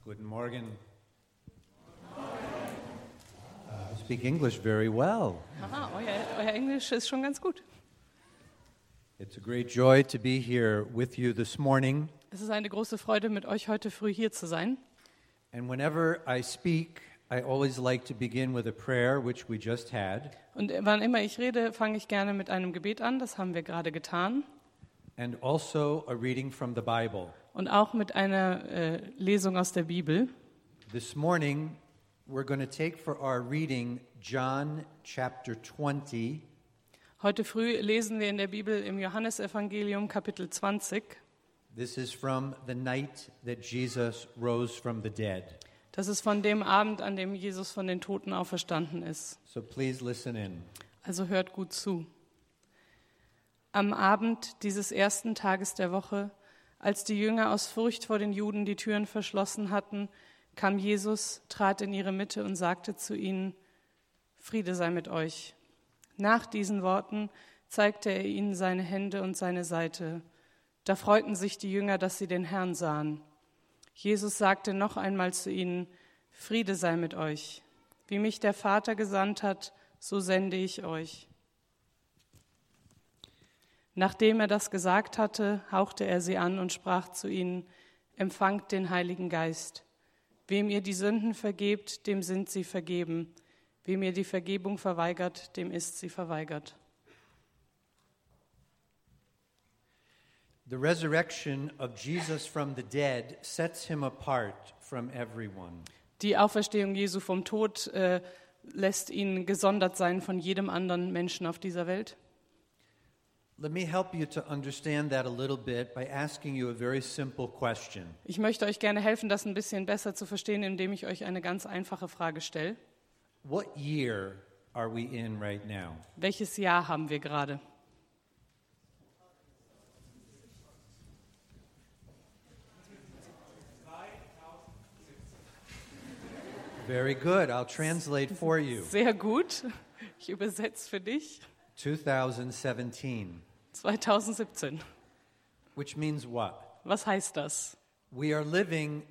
Guten Morgen. You speak English very well. Aha, euer Englisch ist schon ganz gut. It's a great joy to be here with you this morning. Es ist eine große Freude, mit euch heute früh hier zu sein. And whenever I speak, I always like to begin with a prayer, which we just had. Und wann immer ich rede, fange ich gerne mit einem Gebet an. Das haben wir gerade getan. And also a reading from the Bible. Und auch mit einer Lesung aus der Bibel. This morning, we're going to take for our reading John chapter 20. Heute früh lesen wir in der Bibel im Johannesevangelium Kapitel 20. This is from the night that Jesus rose from the dead. Das ist von dem Abend, an dem Jesus von den Toten auferstanden ist. So please listen in. Also hört gut zu. Am Abend dieses ersten Tages der Woche, als die Jünger aus Furcht vor den Juden die Türen verschlossen hatten, kam Jesus, trat in ihre Mitte und sagte zu ihnen: Friede sei mit euch. Nach diesen Worten zeigte er ihnen seine Hände und seine Seite. Da freuten sich die Jünger, dass sie den Herrn sahen. Jesus sagte noch einmal zu ihnen: Friede sei mit euch. Wie mich der Vater gesandt hat, so sende ich euch. Nachdem er das gesagt hatte, hauchte er sie an und sprach zu ihnen: Empfangt den Heiligen Geist. Wem ihr die Sünden vergebt, dem sind sie vergeben. Wem ihr die Vergebung verweigert, dem ist sie verweigert. The resurrection of Jesus from the dead sets him apart from everyone. Die Auferstehung Jesu vom Tod lässt ihn gesondert sein von jedem anderen Menschen auf dieser Welt. Let me help you to understand that a little bit by asking you a very simple question. Ich möchte euch gerne helfen, das ein bisschen besser zu verstehen, indem ich euch eine ganz einfache Frage stelle. What year are we in right now? Welches Jahr haben wir gerade? Very good. I'll translate for you. Sehr gut. Ich übersetze für dich. 2017. 2017. Which means what? Was heißt das? We are living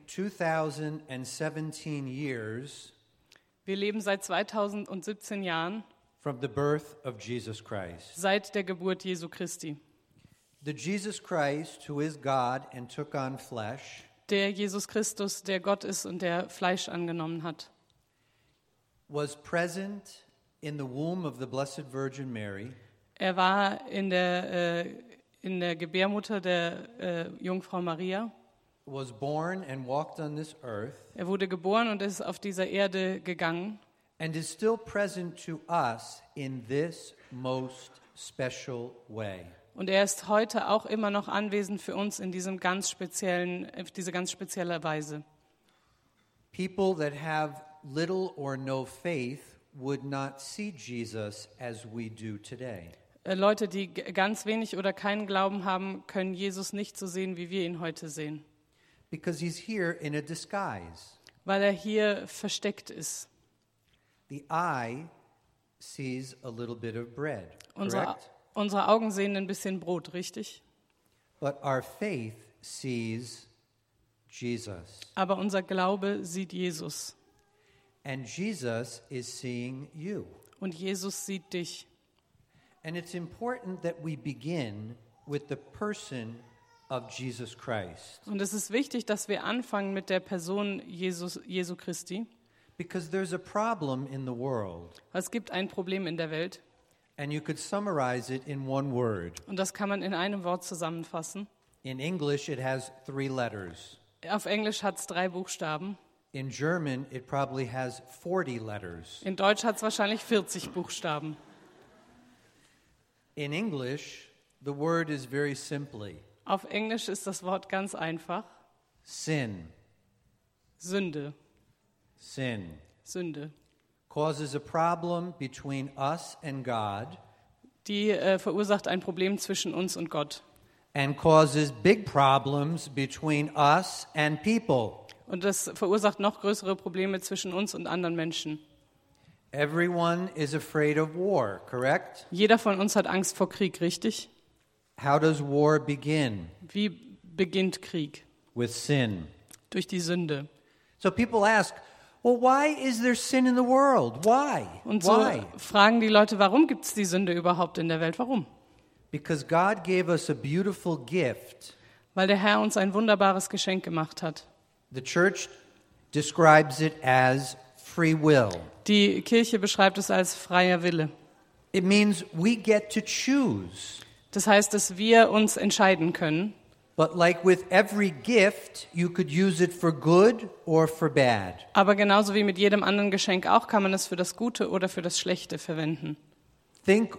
2017 years Wir leben seit 2017 Jahren from the birth of Jesus Christ. seit der Geburt Jesu Christi. The Jesus Christ, who is God and took on flesh, Der Jesus Christus, der Gott ist und der Fleisch angenommen hat, was present in the womb of the Blessed Virgin Mary. Er war in der Gebärmutter der Jungfrau Maria. Was born and walked on this earth. Er wurde geboren und ist auf dieser Erde gegangen. And is still present to us in this most special way. Und er ist heute auch immer noch anwesend für uns in diese ganz spezielle Weise. People that have little or no faith would not see Jesus as we do today. Leute, die ganz wenig oder keinen Glauben haben, können Jesus nicht so sehen, wie wir ihn heute sehen. Because he's here in a disguise. Weil er hier versteckt ist. The eye sees a little bit of bread, correct? Unsere Augen sehen ein bisschen Brot, richtig? But our faith sees Jesus. Aber unser Glaube sieht Jesus. And Jesus is seeing you. Und Jesus sieht dich. And it's important that we begin with the person of Jesus Christ. Und es ist wichtig, dass wir anfangen mit der Person Jesu Christi. Because there's a problem in the world. Es gibt ein Problem in der Welt. And you could summarize it in one word. Und das kann man in einem Wort zusammenfassen. In English it has 3 letters. Auf Englisch hat es 3 Buchstaben. In German it probably has 40 letters. In Deutsch hat es wahrscheinlich 40 Buchstaben. In English the word is very simply Auf Englisch ist das Wort ganz einfach. sin. Sünde. Sin Sünde. causes a problem between us and God. Die verursacht ein Problem zwischen uns und Gott. And causes big problems between us and people. Und das verursacht noch größere Probleme zwischen uns und anderen Menschen. Everyone is afraid of war, correct? Jeder von uns hat Angst vor Krieg, richtig? How does war begin? Wie beginnt Krieg? With sin. Durch die Sünde. So people ask, well, why is there sin in the world? Why? Und so Why? fragen die Leute, warum gibt es die Sünde überhaupt in der Welt? Warum? Because God gave us a beautiful gift. Weil der Herr uns ein wunderbares Geschenk gemacht hat. The church describes it as free will. Die Kirche beschreibt es als freier Wille. It means we get to choose. Das heißt, dass wir uns entscheiden können. But like with every gift, you could use it for good or for bad. Aber genauso wie mit jedem anderen Geschenk auch, kann man es für das Gute oder für das Schlechte verwenden. Think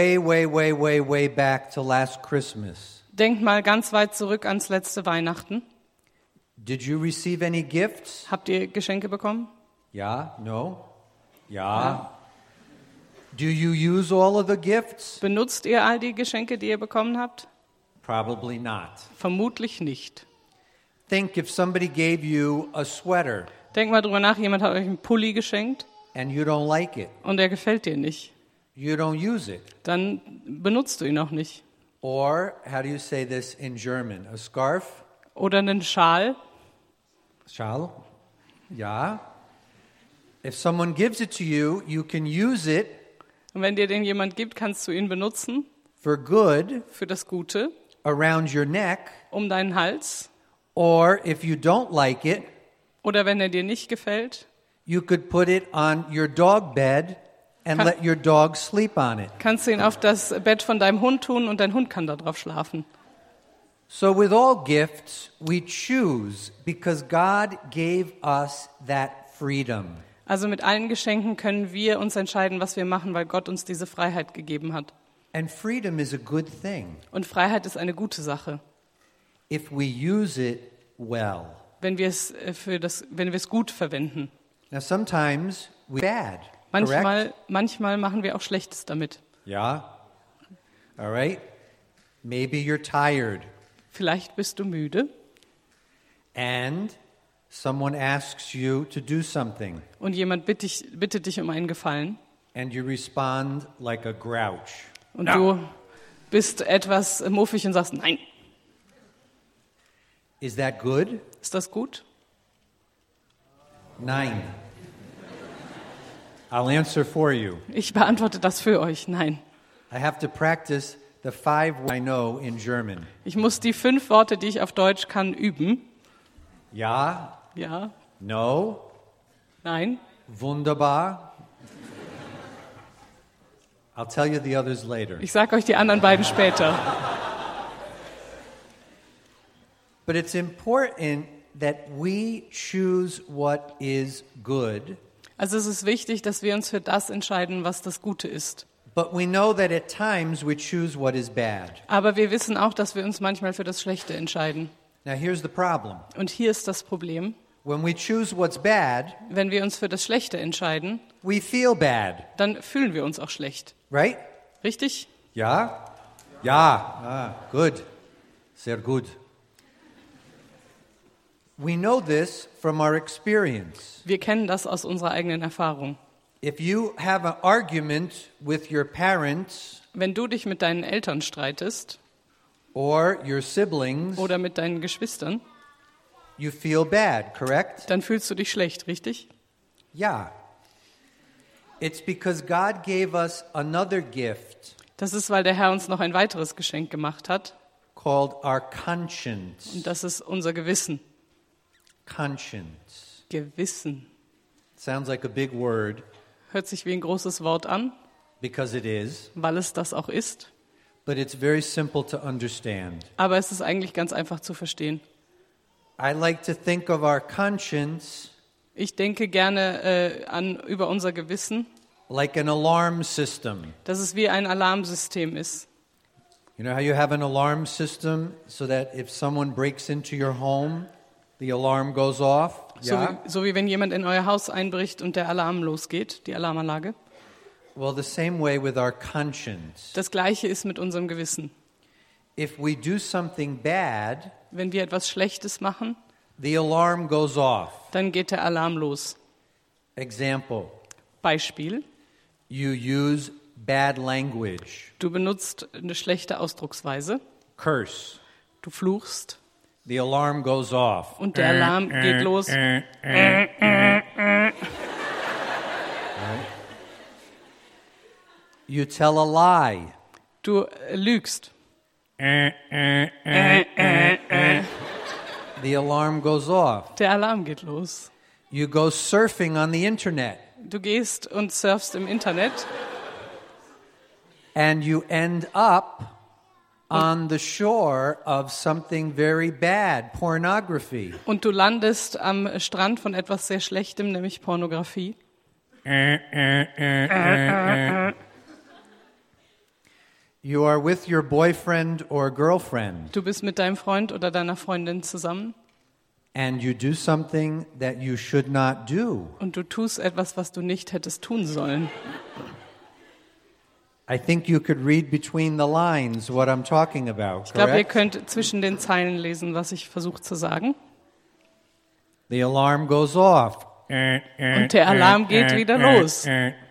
way back to last Christmas. Denkt mal ganz weit zurück ans letzte Weihnachten. Did you receive any gifts? Habt ihr Geschenke bekommen? Yeah, no? Yeah. Do you use all of the gifts? Benutzt ihr all die Geschenke, die ihr bekommen habt? Probably not. Vermutlich nicht. Think if somebody gave you a sweater Denkt mal drüber nach, jemand hat euch einen Pulli geschenkt and you don't like it. und der gefällt dir nicht. You don't use it. Dann benutzt du ihn auch nicht. Or, how do you say this in German? A scarf? Oder einen Schal. Schal? Yeah. If someone gives it to you, you can use it Und wenn dir den jemand gibt, kannst du ihn benutzen for good für das Gute, around your neck, um deinen Hals. or if you don't like it, Oder wenn er dir nicht gefällt, you could put it on your dog bed and Kann- let your dog sleep on it. kannst du ihn auf das Bett von deinem Hund tun und dein Hund kann da drauf schlafen. So with all gifts, we choose because God gave us that freedom. Also mit allen Geschenken können wir uns entscheiden, was wir machen, weil Gott uns diese Freiheit gegeben hat. And freedom is a good thing Und Freiheit ist eine gute Sache, if we use it well. wenn wir es gut verwenden. Now sometimes we bad, correct? Manchmal machen wir auch Schlechtes damit. Yeah. All right. Maybe you're tired Vielleicht bist du müde and someone asks you to do something und jemand bittet dich um einen Gefallen and you respond like a grouch. und du bist etwas muffig und sagst, nein. Is that good? Ist das gut? Nein. I'll answer for you. Ich beantworte das für euch. Nein. I have to practice the 5 I know in German. Ich muss die 5 Worte, die ich auf Deutsch kann, üben. Ja, Ja, no, nein. wunderbar. I'll tell you the others later. Ich sage euch die anderen beiden später. But it's important that we choose what is good, Also es ist wichtig, dass wir uns für das entscheiden, was das Gute ist. but we know that at times we choose what is bad. Aber wir wissen auch, dass wir uns manchmal für das Schlechte entscheiden. Now here's the problem. Und hier ist das Problem. When we choose what's bad, Wenn wir uns für das Schlechte entscheiden, we feel bad, dann fühlen wir uns auch schlecht. right? Richtig? Ja? Ja. Ah, good. Sehr gut. We know this from our experience. Wir kennen das aus unserer eigenen Erfahrung. If you have an argument with your parents Wenn du dich mit deinen Eltern streitest or your siblings, oder mit deinen Geschwistern, you feel bad, correct? dann fühlst du dich schlecht, richtig? Yeah. It's because God gave us another gift Das ist, weil der Herr uns noch ein weiteres Geschenk gemacht hat. called our conscience. Und das ist unser Gewissen. Conscience. Gewissen. Sounds like a big word Hört sich wie ein großes Wort an, because it is, weil es das auch ist. but it's very simple to understand. Aber es ist eigentlich ganz einfach zu verstehen. I like to think of our conscience Ich denke gerne über unser Gewissen, like an alarm system. dass es wie ein Alarmsystem ist. You know how you have an alarm system so that if someone breaks into your home, the alarm goes off? So wie wenn jemand in euer Haus einbricht und der Alarm losgeht, die Alarmanlage. Well, the same way with our conscience. Das Gleiche ist mit unserem Gewissen. If we do something bad, Wenn wir etwas Schlechtes machen, the alarm goes off. dann geht der Alarm los. Example, Beispiel, you use bad language, du benutzt eine schlechte Ausdrucksweise, curse, du fluchst, The alarm goes off. Und der Alarm geht los. You tell a lie. Du lügst. The alarm goes off. Der Alarm geht los. You go surfing on the internet. Du gehst und surfst im Internet And you end up on the shore of something very bad, pornography. und du landest am Strand von etwas sehr Schlechtem, nämlich Pornografie. You are with your boyfriend or girlfriend, Du bist mit deinem Freund oder deiner Freundin zusammen and you do something that you should not do. und du tust etwas, was du nicht hättest tun sollen. I think you could read between the lines what I'm talking about, Ich glaube, ihr correct? könnt zwischen den Zeilen lesen, was ich versuche zu sagen. The alarm goes off. Und der Alarm geht wieder los.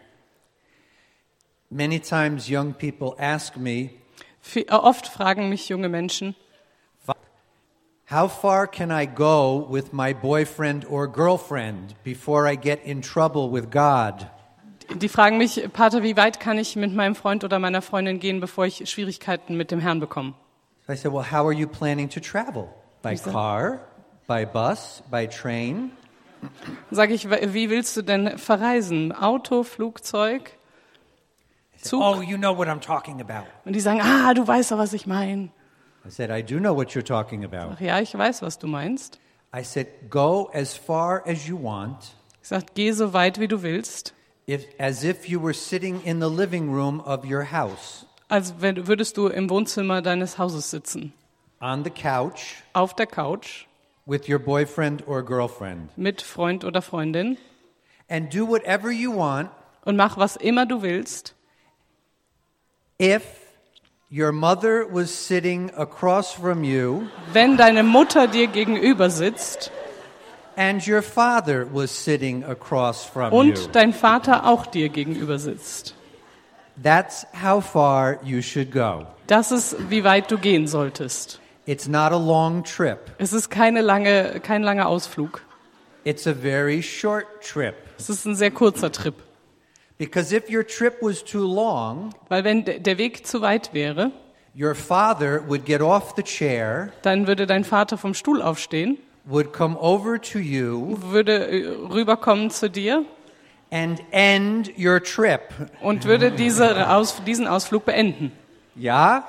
Many times young people ask me, Oft fragen mich junge Menschen, how far can I go with my boyfriend or girlfriend before I get in trouble with God? die fragen mich, Pater, wie weit kann ich mit meinem Freund oder meiner Freundin gehen, bevor ich Schwierigkeiten mit dem Herrn bekomme? I said, well, how are you planning to travel? By car, by bus, by train? Sage ich, wie willst du denn verreisen? Auto, Flugzeug, Zug? Oh, you know what I'm talking about. Und die sagen, du weißt doch, was ich meine. I said, I do know what you're talking about. Ach ja, ich weiß, was du meinst. I said, go as far as you want, Ich sage, geh so weit, wie du willst. as if you were sitting in the living room of your house, Als würdest du im Wohnzimmer deines Hauses sitzen. on the couch Auf der Couch with your boyfriend or girlfriend, mit Freund oder Freundin and do whatever you want und mach, was immer du willst. if your mother was sitting across from you Wenn deine Mutter dir gegenüber sitzt and your father was sitting across from you. und dein Vater auch dir gegenüber sitzt. That's how far you should go. Das ist, wie weit du gehen solltest. It's not a long trip. Es ist kein langer Ausflug. It's a very short trip. Es ist ein sehr kurzer Trip. Because if your trip was too long, Weil wenn der Weg zu weit wäre, your father would get off the chair, dann würde dein Vater vom Stuhl aufstehen, would come over to you, würde rüberkommen zu dir and end your trip. und würde diesen Ausflug beenden. Yeah?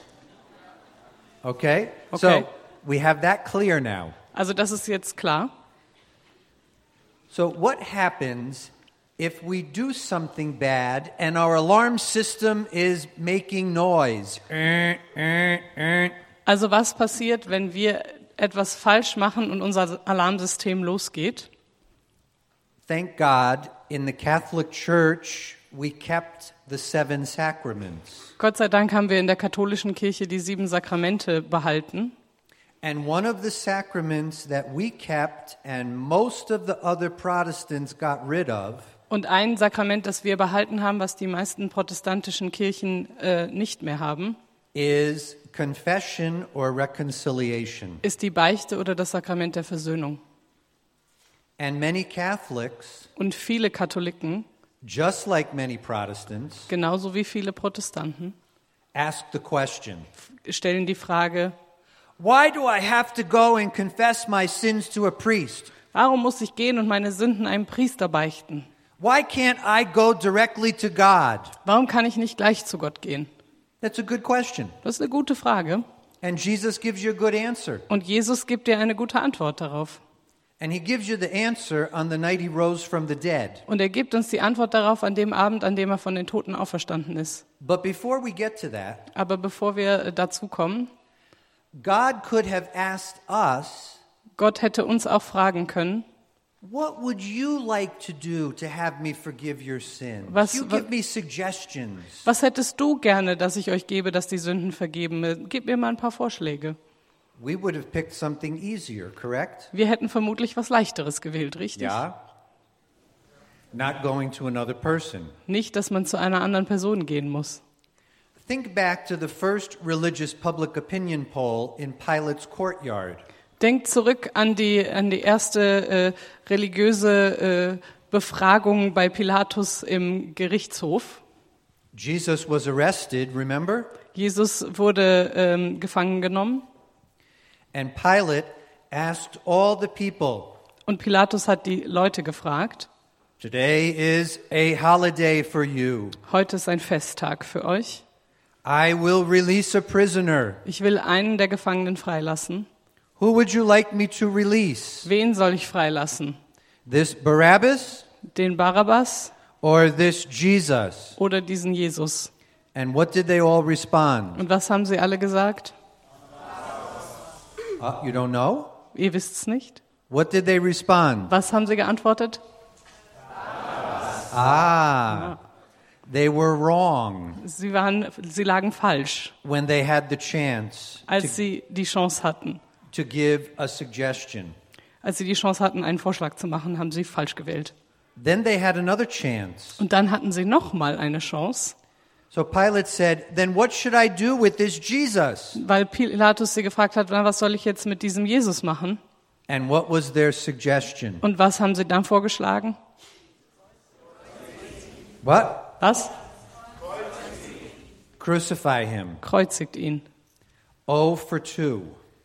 Okay? Okay. So, we have that clear now. Also das ist jetzt klar. So, what happens if we do something bad and our alarm system is making noise? Also was passiert, wenn wir etwas falsch machen und unser Alarmsystem losgeht? Thank God, in the Catholic Church, we kept the 7 sacraments. Gott sei Dank haben wir in der katholischen Kirche die 7 Sakramente behalten. And one of the sacraments that we kept and most of the other Protestants got rid of Und ein Sakrament, das wir behalten haben, was die meisten protestantischen Kirchen nicht mehr haben, is confession or reconciliation. ist die Beichte oder das Sakrament der Versöhnung. And many Catholics, Und viele Katholiken, just like many Protestants, genauso wie viele Protestanten, ask the question, stellen die Frage, why do I have to go and confess my sins to a priest? warum muss ich gehen und meine Sünden einem Priester beichten? Why can't I go directly to God? Warum kann ich nicht gleich zu Gott gehen? That's a good question. Das ist eine gute Frage. And Jesus gives you a good answer. Und Jesus gibt dir eine gute Antwort darauf. And he gives you the answer on the night he rose from the dead. Und er gibt uns die Antwort darauf an dem Abend, an dem er von den Toten auferstanden ist. But before we get to that, Aber bevor wir dazu kommen, God could have asked us, Gott hätte uns auch fragen können, what would you like to do to have me forgive your sins? Was- You give me suggestions. was hättest du gerne, dass ich euch gebe, dass die Sünden vergeben? Gib mir mal ein paar Vorschläge. We would have picked something easier, correct? Wir hätten vermutlich was Leichteres gewählt, richtig? Yeah. Not going to another person. Nicht, dass man zu einer anderen Person gehen muss. Think back to the first religious public opinion poll in Pilate's courtyard. Denkt zurück an die erste religiöse Befragung bei Pilatus im Gerichtshof. Jesus was arrested, remember? Jesus wurde gefangen genommen. And Pilate asked all the people, Und Pilatus hat die Leute gefragt, "Today is a holiday for you. heute ist ein Festtag für euch. I will release a prisoner. Ich will einen der Gefangenen freilassen. Who would you like me to release? Wen soll ich freilassen? This Barabbas Den Barabbas or this Jesus?" oder diesen Jesus? And what did they all respond? Und was haben sie alle gesagt? You don't know? Ihr wisst's nicht. What did they respond? Was haben sie geantwortet? They were wrong Sie lagen falsch, when they had the chance als sie die Chance hatten. to give a suggestion. Als sie die Chance hatten, einen Vorschlag zu machen, haben sie falsch gewählt. Then they had another chance. Und dann hatten sie noch mal eine Chance, So Pilate said, "Then what should I do with this Jesus?" weil Pilatus sie gefragt hat, na, was soll ich jetzt mit diesem Jesus machen? And what was their suggestion? Und was haben sie dann vorgeschlagen? What? Was? Crucify him. Kreuzigt ihn. 0 for 2.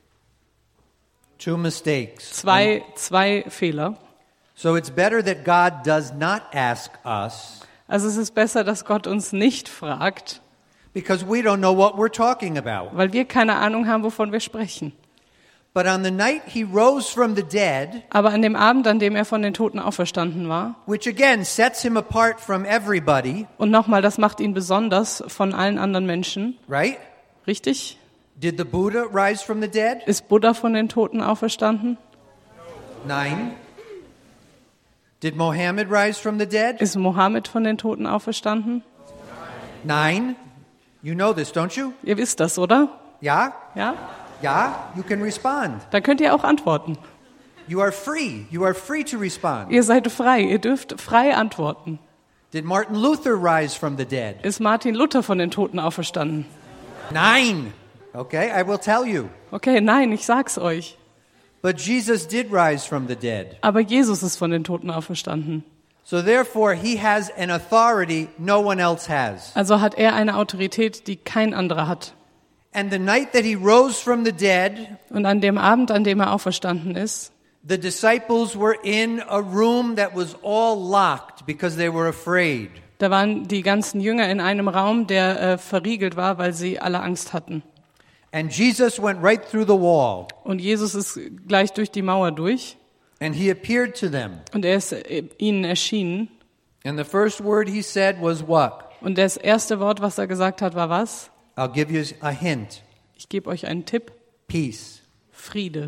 2 mistakes. Zwei Fehler. So it's better that God does not ask us Also es ist besser, dass Gott uns nicht fragt, because we don't know what we're talking about. weil wir keine Ahnung haben, wovon wir sprechen. But on the night he rose from the dead, Aber an dem Abend, an dem er von den Toten auferstanden war, which again sets him apart from everybody, und nochmal, das macht ihn besonders von allen anderen Menschen, right? richtig? Did the Buddha rise from the dead? Ist Buddha von den Toten auferstanden? Nein. Did Mohammed rise from the dead? Ist Mohammed von den Toten auferstanden? Nein. You know this, don't you? Ihr wisst das, oder? Yeah? Ja? Yeah? You can respond. Dann könnt ihr auch antworten. You are free. You are free to respond. Ihr seid frei, ihr dürft frei antworten. Did Martin Luther rise from the dead? Ist Martin Luther von den Toten auferstanden? Nein. Okay, I will tell you. Okay, nein, ich sag's euch. But Jesus did rise from the dead. Aber Jesus ist von den Toten auferstanden. So therefore, he has an authority no one else has. Also hat er eine Autorität, die kein anderer hat. And the night that he rose from the dead, Und an dem Abend, an dem er auferstanden ist, the disciples were in a room that was all locked because they were afraid. da waren die ganzen Jünger in einem Raum, der verriegelt war, weil sie alle Angst hatten. And Jesus went right through the wall, Und Jesus ist gleich durch die Mauer durch and he appeared to them. und er ist ihnen erschienen. And the first word he said was what? Und das erste Wort, was er gesagt hat, war was? I'll give you a hint. Ich gebe euch einen Tipp. Peace. Friede.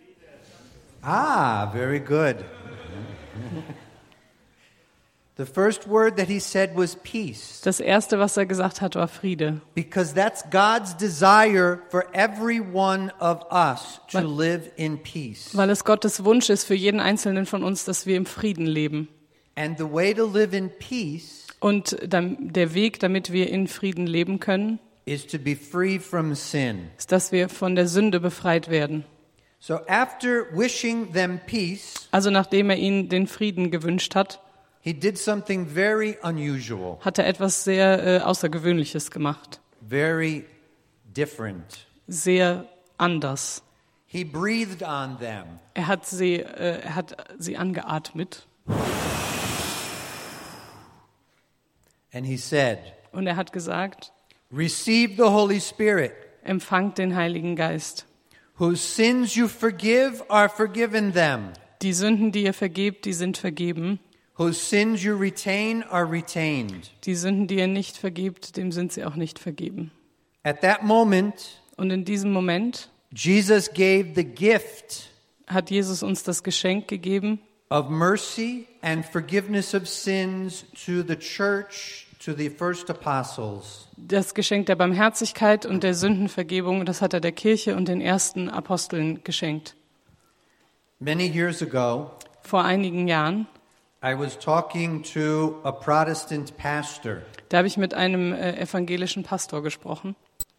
Very good. The first word that he said was peace, Das erste, was er gesagt hat, war Friede. because that's God's desire for every one of us to live in peace. Weil es Gottes Wunsch ist für jeden Einzelnen von uns, dass wir im Frieden leben. And the way to live in peace Und der Weg, damit wir in Frieden leben können, is to be free from sin. ist, dass wir von der Sünde befreit werden. So after wishing them peace, Also nachdem er ihnen den Frieden gewünscht hat, he did something very unusual, hat er etwas sehr Außergewöhnliches gemacht. very different. Sehr anders. He breathed on them. Er hat sie angeatmet And he said, und er hat gesagt, "Receive the Holy Spirit. empfangt den Heiligen Geist. Whose sins you forgive are forgiven them. Die Sünden, die ihr vergebt, die sind vergeben. Whose sins you retain are retained." Die Sünden, die ihr nicht vergebt, dem sind sie auch nicht vergeben. At that moment, Und in diesem Moment Jesus gave the gift hat Jesus uns das Geschenk gegeben, of mercy and forgiveness of sins to the church, to the first apostles. das Geschenk der Barmherzigkeit und der Sündenvergebung. Das hat er der Kirche und den ersten Aposteln geschenkt. Many years ago, Vor einigen Jahren I was talking to a Protestant pastor, Da habe ich mit einem evangelischen Pastor gesprochen.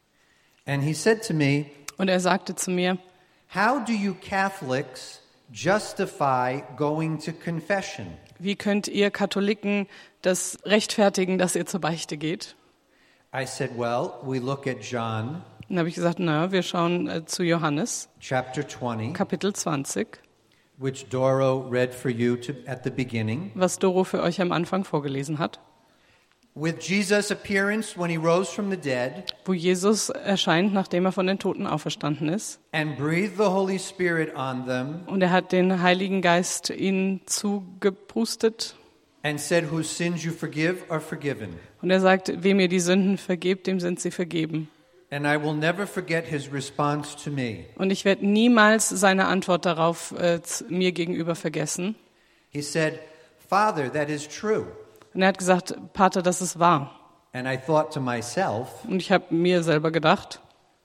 and he said to me, Und er sagte zu mir, "How do you Catholics justify going to confession?" wie könnt ihr Katholiken das rechtfertigen, dass ihr zur Beichte geht? I said, "Well, we look at John Dann habe ich gesagt, na, wir schauen zu Johannes, chapter 20, Kapitel 20, which Doro read for you at the beginning, was Doro für euch am Anfang vorgelesen hat, with Jesus' appearance when he rose from the dead wo Jesus erscheint, nachdem er von den Toten auferstanden ist. and breathed the Holy Spirit on them Und er hat den Heiligen Geist ihnen zugepustet. and said, "Whose sins you forgive are forgiven." Und er sagt, wem ihr die Sünden vergebt, dem sind sie vergeben. And I will never forget his response to me. Und ich werde niemals seine Antwort darauf mir gegenüber vergessen. He said, "Father, that is true." Und er hat gesagt, Pater, das ist wahr. And I thought to myself, Und ich habe mir selber gedacht,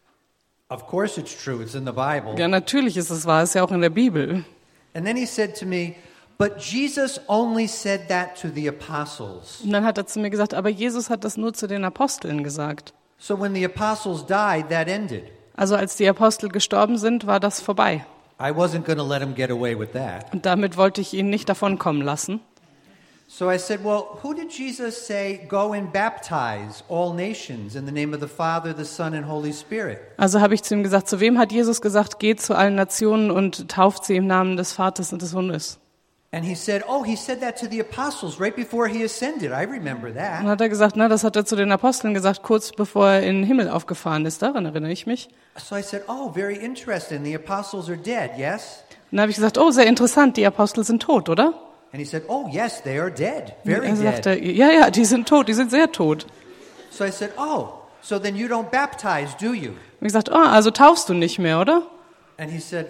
of course it's true, it's in the Bible. ja, natürlich ist es wahr, ist ja auch in der Bibel. And then he said to me, "But Jesus only said that to the apostles." Und dann hat er zu mir gesagt, aber Jesus hat das nur zu den Aposteln gesagt. So when the apostles died, that ended. Also als die Apostel gestorben sind, war das vorbei. I wasn't going to let him get away with that. Und damit wollte ich ihn nicht davonkommen lassen. So I said, "Well, who did Jesus say, go and baptize all nations in the name of the Father, the Son, and Holy Spirit?" Also habe ich zu ihm gesagt, zu wem hat Jesus gesagt, geht zu allen Nationen und tauft sie im Namen des Vaters und des Sohnes? And he said, "Oh, he said that to the apostles right before he ascended. I remember Und that." dann hat er gesagt, na, das hat er zu den Aposteln gesagt, kurz bevor er in den Himmel aufgefahren ist. Daran erinnere ich mich. So I said, "Oh, very interesting. The apostles are dead, yes?" Und dann habe ich gesagt, oh, sehr interessant, die Apostel sind tot, oder? And he said, "Oh, yes, they are dead. Und Very er dead." sagte, ja, die sind tot, die sind sehr tot. So I said, "Oh, so then you don't baptize, do you?" Und ich sagte, oh, also taufst du nicht mehr, oder? And he said,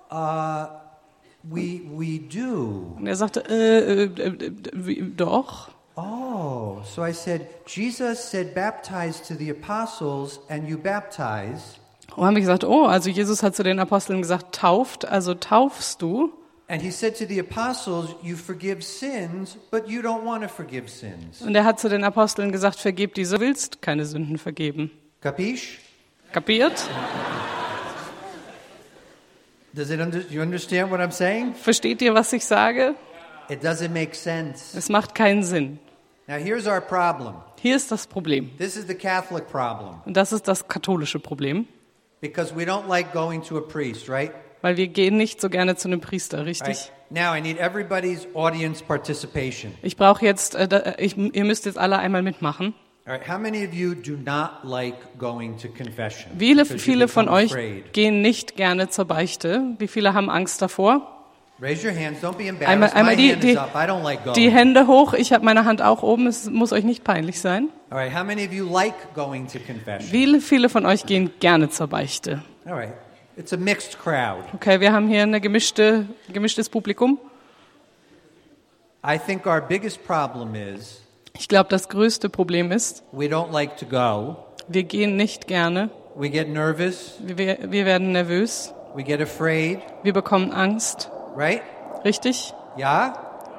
we do." Und er sagte, doch. Oh, so I said, "Jesus said baptize to the apostles and you baptize." Und haben wir gesagt, oh, also Jesus hat zu den Aposteln gesagt, tauft, also taufst du. And he said to the apostles, "You forgive sins, but you don't want to forgive sins." Und er hat zu den Aposteln gesagt, vergib die, du willst keine Sünden vergeben. Capiche? Kapiert? You understand what I'm saying? Versteht ihr, was ich sage? It doesn't make sense. Es macht keinen Sinn. Now here's our problem. Hier ist das Problem. This is the Catholic problem. Und das ist das katholische Problem. Because we don't like going to a priest, right? Weil wir gehen nicht so gerne zu einem Priester, richtig? Right. Now I need everybody's audience participation. Ich brauche jetzt, ihr müsst jetzt alle einmal mitmachen. All right. How many of you do not like going to confession? Viele Because you von become euch afraid. gehen nicht gerne zur Beichte. Wie viele haben Angst davor? Raise your hands. Don't be embarrassed. Einmal My hand die is up. I don't like going. Die Hände hoch. Ich habe meine Hand auch oben. Es muss euch nicht peinlich sein. All right. How many of you like going to confession? Viele von euch gehen gerne zur Beichte. All right. It's a mixed crowd. Okay, wir haben hier ein gemischtes Publikum. I think our biggest problem is Ich glaube, das größte Problem ist, we don't like to go. wir gehen nicht gerne. We get nervous. Wir werden nervös. We get afraid. Wir bekommen Angst. Right? Richtig? Yeah?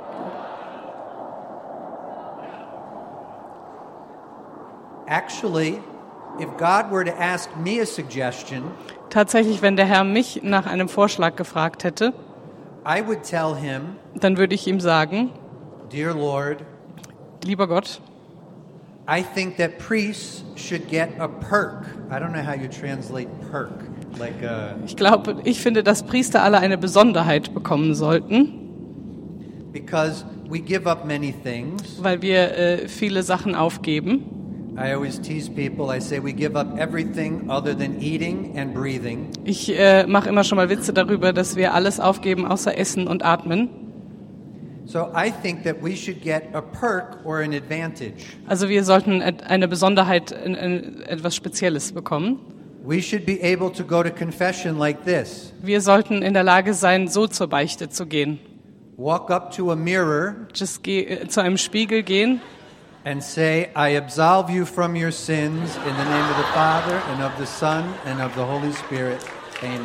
Actually, if God were to ask me a suggestion, Tatsächlich, wenn der Herr mich nach einem Vorschlag gefragt hätte, I would tell him, dann würde ich ihm sagen, "Dear Lord, lieber Gott, I think that priests should get a perk." I don't know how you translate perk. Like ich finde, dass Priester alle eine Besonderheit bekommen sollten, because we give up many things. weil wir viele Sachen aufgeben. I always tease people. I say we give up everything other than eating and breathing. Ich mache immer schon mal Witze darüber, dass wir alles aufgeben, außer Essen und Atmen. So I think that we should get a perk or an advantage. Also wir sollten eine Besonderheit, etwas Spezielles bekommen. We should be able to go to confession like this. Wir sollten in der Lage sein, so zur Beichte zu gehen. Walk up to a mirror Zu einem Spiegel gehen and say, "I absolve you from your sins in the name of the Father and of the Son and of the Holy Spirit. Amen."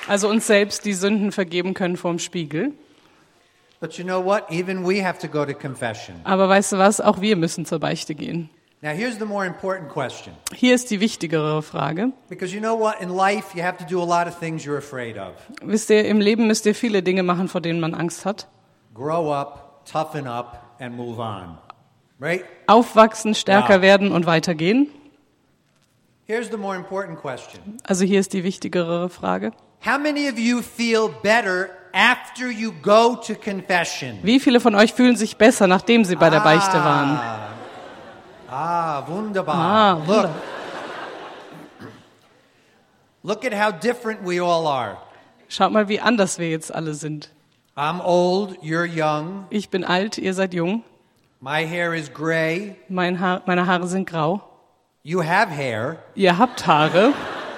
Also uns selbst die Sünden vergeben können vorm Spiegel. But you know what? Even we have to go to confession. Aber weißt du was? Auch wir müssen zur Beichte gehen. Now here's the more important question. Hier ist die wichtigere Frage. Because you know what? In life, you have to do a lot of things you're afraid of. Wisst ihr, im Leben müsst ihr viele Dinge machen, vor denen man Angst hat. Grow up, toughen up, and move on. Right? Aufwachsen, stärker Ja. werden und weitergehen. Here's the more important question. Also hier ist die wichtigere Frage. How many of you feel better after you go to confession? Wie viele von euch fühlen sich besser, nachdem sie bei der Beichte waren? Wunderbar. Wunder. Look at how different we all are. Schaut mal, wie anders wir jetzt alle sind. I'm old, you're young. Ich bin alt, ihr seid jung. My hair is gray. Meine Haare sind grau. You have hair. Ihr habt Haare.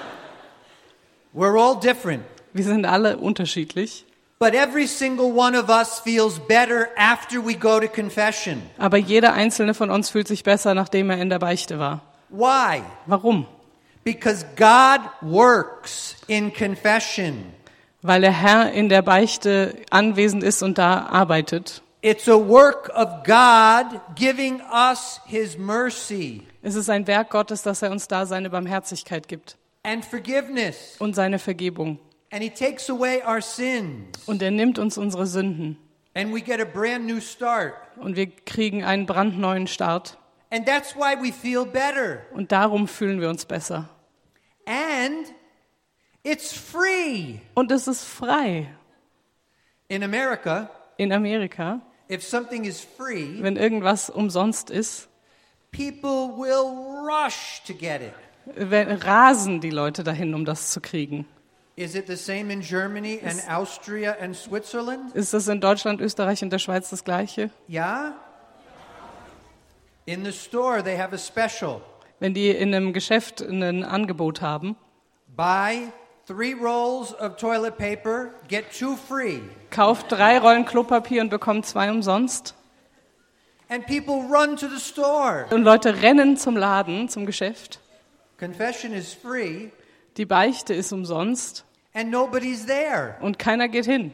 We're all different. Wir sind alle unterschiedlich. But every single one of us feels better after we go to confession. Aber jeder einzelne von uns fühlt sich besser, nachdem er in der Beichte war. Why? Warum? Because God works in confession. Weil der Herr in der Beichte anwesend ist und da arbeitet. It's a work of God giving us His mercy Es ist ein Werk Gottes, dass er uns da seine Barmherzigkeit gibt and forgiveness. und seine Vergebung. And He takes away our sins. Und er nimmt uns unsere Sünden. And we get a brand new start. Und wir kriegen einen brandneuen Start. And that's why we feel better. Und darum fühlen wir uns besser. And it's free. Und es ist frei. In America, In Amerika, if something is free, wenn irgendwas umsonst ist, people will rush to get it. rasen die Leute dahin, um das zu kriegen. Is it the same in Germany and Austria and Switzerland? Ist das in Deutschland, Österreich und der Schweiz das Gleiche? Yeah? In the store, they have a special. Wenn die in einem Geschäft ein Angebot haben, Buy 3 rolls of toilet paper, get 2 free. kauft 3 Rollen Klopapier und bekommt 2 umsonst. And people run to the store. Und Leute rennen zum Laden, zum Geschäft. Confession is free Die Beichte ist umsonst and nobody's there. und keiner geht hin.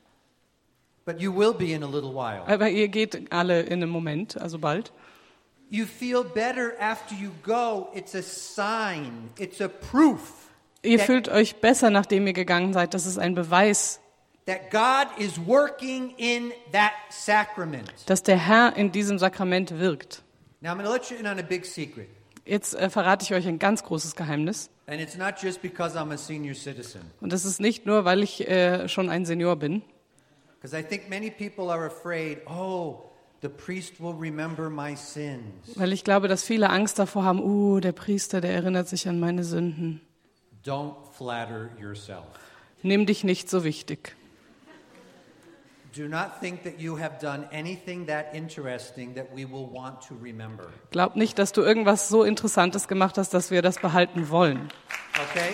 But you will be in a little while. Aber ihr geht alle in einem Moment, also bald. You feel better after you go. It's a sign. It's a proof Ihr fühlt euch besser, nachdem ihr gegangen seid. Das ist ein Beweis, that God is working in that sacrament. dass der Herr in diesem Sakrament wirkt. Now I'm going to let you in on a big secret. Jetzt verrate ich euch ein ganz großes Geheimnis. And it's not just because I'm a senior citizen. Und das ist nicht nur, weil ich schon ein Senior bin. Because I think many people are afraid, oh, the priest will remember my sins. Weil ich glaube, dass viele Angst davor haben, der Priester, der erinnert sich an meine Sünden. Don't flatter yourself. Nimm dich nicht so wichtig. Do not think that you have done anything that interesting that we will want to remember. Glaub nicht, dass du irgendwas so Interessantes gemacht hast, dass wir das behalten wollen. Okay?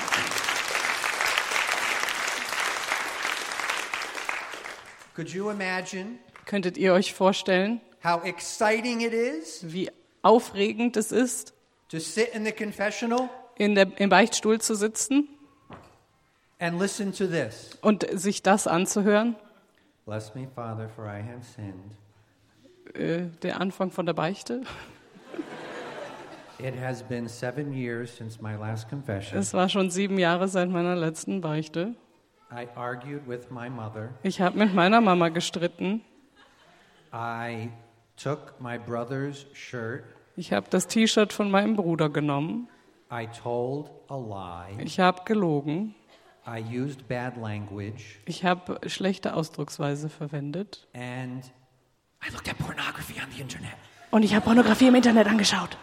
Could you imagine Könntet ihr euch vorstellen, how exciting it is wie aufregend es ist, to sit in the confessional im Beichtstuhl zu sitzen and listen to this? und sich das anzuhören? Bless me, Father, for I have sinned. Der Anfang von der Beichte. It has been 7 years since my last confession. Es war schon 7 Jahre seit meiner letzten Beichte. I argued with my mother. Ich habe mit meiner Mama gestritten. I took my brother's shirt. Ich habe das T-Shirt von meinem Bruder genommen. I told a lie. Ich habe gelogen. I used bad language. Ich habe schlechte Ausdrucksweise verwendet. And I looked at pornography on the internet. Und ich habe Pornografie im Internet angeschaut.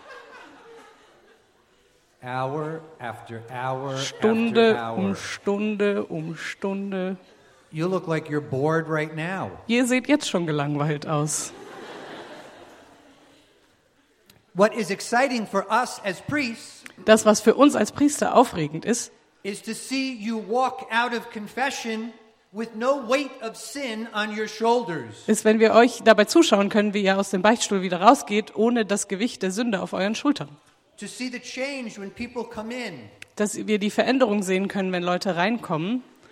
Hour after hour Stunde after um hour. Stunde um Stunde. You look like you're bored right now. Ihr seht jetzt schon gelangweilt aus. What is exciting for us as priests Das, was für uns als Priester aufregend ist, is to see you walk out of confession with no weight of sin on your shoulders. ist, wenn wir euch dabei zuschauen können, wie ihr aus dem Beichtstuhl wieder rausgeht, ohne das Gewicht der Sünde auf euren Schultern. To see the change when people come in Dass wir die Veränderung sehen können, wenn Leute reinkommen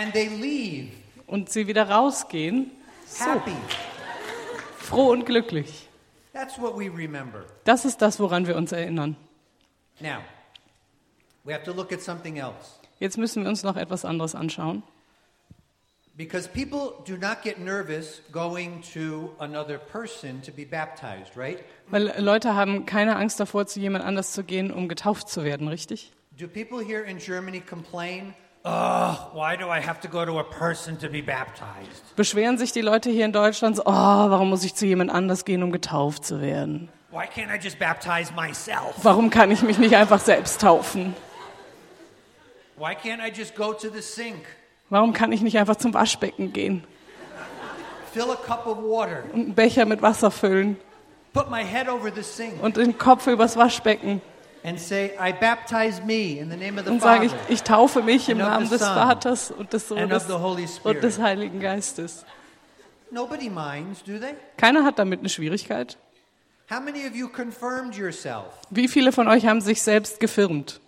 and they leave und sie wieder rausgehen, happy. froh und glücklich. That's what we remember. Das ist das, woran wir uns erinnern. Now, we have to look at something else. Jetzt müssen wir uns noch etwas anderes anschauen. Because people do not get nervous going to another person to be baptized, right? Weil Leute haben keine Angst davor, zu jemand anders zu gehen, um getauft zu werden, richtig? Do people here in Germany complain, why do I have to go to a person to be baptized? Beschweren sich die Leute hier in Deutschland so, warum muss ich zu jemand anders gehen, um getauft zu werden? Why can't I just baptize myself? Warum kann ich mich nicht einfach selbst taufen? Why can't I just go to the sink, Warum kann ich nicht einfach zum Waschbecken gehen fill a cup of water, und einen Becher mit Wasser füllen put my head over the sink, und den Kopf übers Waschbecken and say, I baptize me in the name of the und sage, Father ich taufe mich im and of Namen the des Son Vaters und des and of Sohnes the Holy und des Spirit? Heiligen Geistes? Nobody minds, do they? Keiner hat damit eine Schwierigkeit. How many of you confirmed yourself? Wie viele von euch haben sich selbst gefirmt?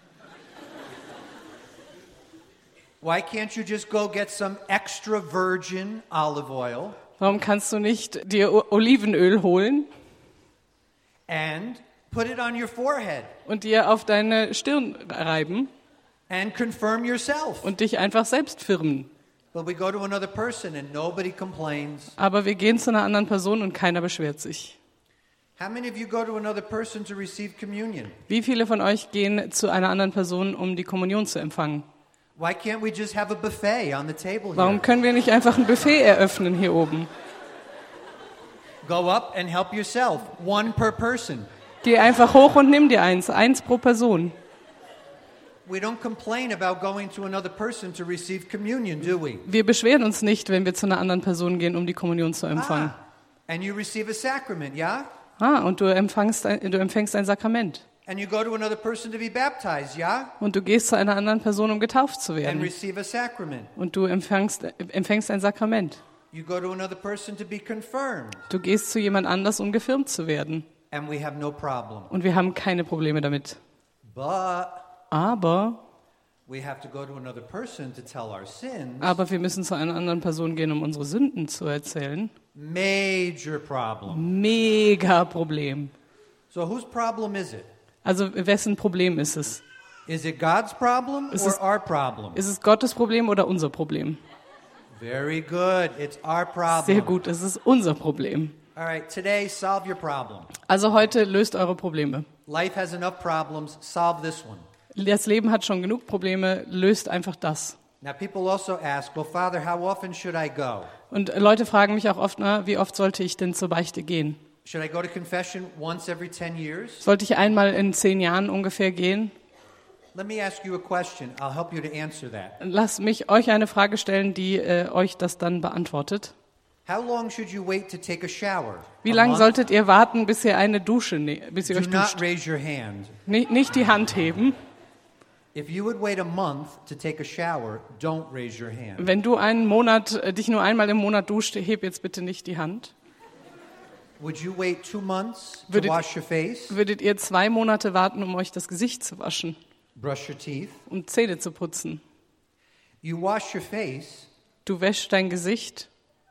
Why can't you just go get some extra virgin olive oil Warum kannst du nicht dir Olivenöl holen and put it on your forehead und dir auf deine Stirn reiben and confirm yourself? und dich einfach selbst firmen? But we go to another person and nobody complains. Aber wir gehen zu einer anderen Person und keiner beschwert sich. How many of you go to another person to receive communion? Wie viele von euch gehen zu einer anderen Person, um die Kommunion zu empfangen? Why can't we just have a buffet on the table Warum here? können wir nicht einfach ein Buffet eröffnen hier oben? Go up and help yourself, one per person. Geh einfach hoch und nimm dir eins pro Person. We don't complain about going to another person to receive communion, do we? Wir beschweren uns nicht, wenn wir zu einer anderen Person gehen, um die Kommunion zu empfangen. And you receive a sacrament, yeah? Und du empfängst ein Sakrament. And you go to another person to be baptized, yeah? Und du gehst zu einer anderen Person, um getauft zu And werden. receive a sacrament. Und du empfängst ein Sakrament. You go to another person to be confirmed. Du gehst zu jemand anders, um gefirmt zu werden. And we have no problem. Und wir haben keine Probleme damit. But Aber we have to go to another person to tell our sins. wir müssen zu einer anderen Person gehen, um unsere Sünden zu erzählen. Major problem. Mega Problem. So whose problem is it? Also wessen Problem ist es? Is it God's problem Is or it- our problem? Ist es Gottes Problem oder unser Problem? Very good. It's our problem. Sehr gut, es ist unser Problem. All right, today solve your problem. Also heute löst eure Probleme. Life has enough problems. Solve this one. Das Leben hat schon genug Probleme, löst einfach das. Now people also ask, well, Father, how often should I go? Und Leute fragen mich auch oft, wie oft sollte ich denn zur Beichte gehen? Should I go to confession once every 10 years? Sollte ich einmal in 10 Jahren ungefähr gehen? Let me ask you a question. I'll help you to answer that. Lasst mich euch eine Frage stellen, die euch das dann beantwortet. How long should you wait to take a shower? Wie A lange month? solltet ihr warten, bis ihr eine Dusche, bis ihr Do euch not duscht? raise your hand. Nicht die Hand heben. If you would wait a month to take a shower, don't raise your hand. Wenn du dich nur einmal im Monat duscht, heb jetzt bitte nicht die Hand. Would you wait 2 months to Würdet- wash your face, Würdet ihr 2 Monate warten, um euch das Gesicht zu waschen brush your teeth? und Zähne zu putzen? You wash your face Du wäschst dein Gesicht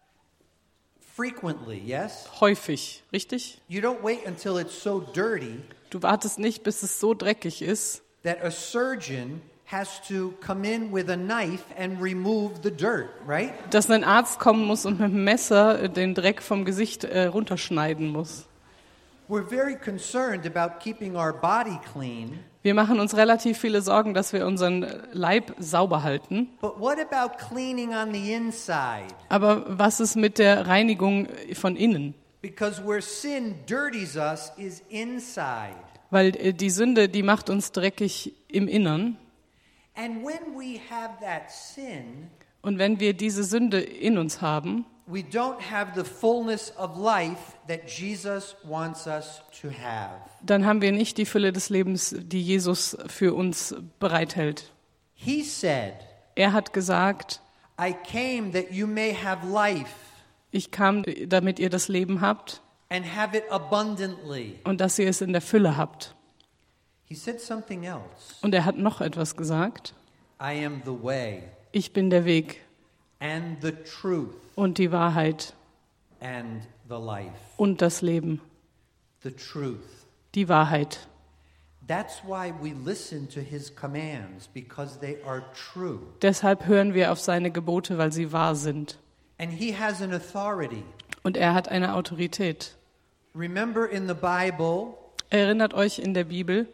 frequently, yes? häufig, richtig? You don't wait until it's so dirty Du wartest nicht, bis es so dreckig ist, that a surgeon has to come in with a knife and remove the dirt, right? dass ein Arzt kommen muss und mit dem Messer den Dreck vom Gesicht runterschneiden muss. We're very concerned about keeping our body clean, Wir machen uns relativ viele Sorgen, dass wir unseren Leib sauber halten. but what about cleaning on the inside? Aber was ist mit der Reinigung von innen? Because where sin dirties us is inside. Weil die Sünde, die macht uns dreckig im Innern. And when we have that sin, Und wenn wir diese Sünde in uns haben, we don't have the fullness of life that Jesus wants us to have. dann haben wir nicht die Fülle des Lebens, die Jesus für uns bereithält. He said, Er hat gesagt, I came that you may have life ich kam, damit ihr das Leben habt and have it abundantly. und dass ihr es in der Fülle habt. He said something else. Und er hat noch etwas gesagt. I am the way, Ich bin der Weg and the truth und die Wahrheit and the life. und das Leben. The truth. Die Wahrheit. That's why we listen to his commands, because they are true. Deshalb hören wir auf seine Gebote, weil sie wahr sind. And he has an authority. Und er hat eine Autorität. Remember in the Bible, Erinnert euch in der Bibel,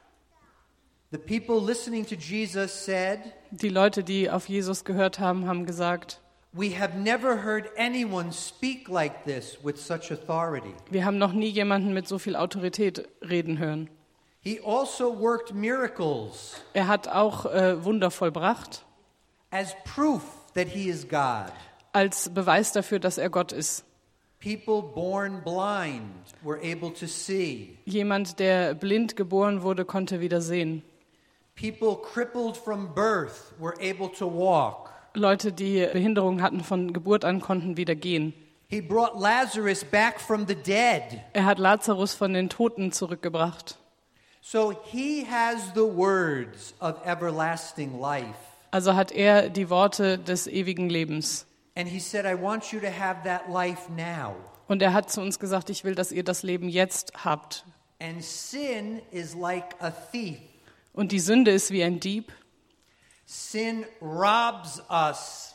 the people listening to Jesus said, die Leute, die auf Jesus gehört haben, haben gesagt, "We have never heard anyone speak like this with such authority." wir haben noch nie jemanden mit so viel Autorität reden hören. He also worked miracles Er hat auch Wunder vollbracht, as proof that he is God. als Beweis dafür, dass er Gott ist. People born blind were able to see. Jemand, der blind geboren wurde, konnte wieder sehen. People crippled from birth were able to walk. Leute, die Behinderungen hatten von Geburt an, konnten wieder gehen. He brought Lazarus back from the dead. Er hat Lazarus von den Toten zurückgebracht. So he has the words of everlasting life. Also hat er die Worte des ewigen Lebens. And he said, I want you to have that life now. Und er hat zu uns gesagt, ich will, dass ihr das Leben jetzt habt. And sin is like a thief. Und die Sünde ist wie ein Dieb. Sin robs us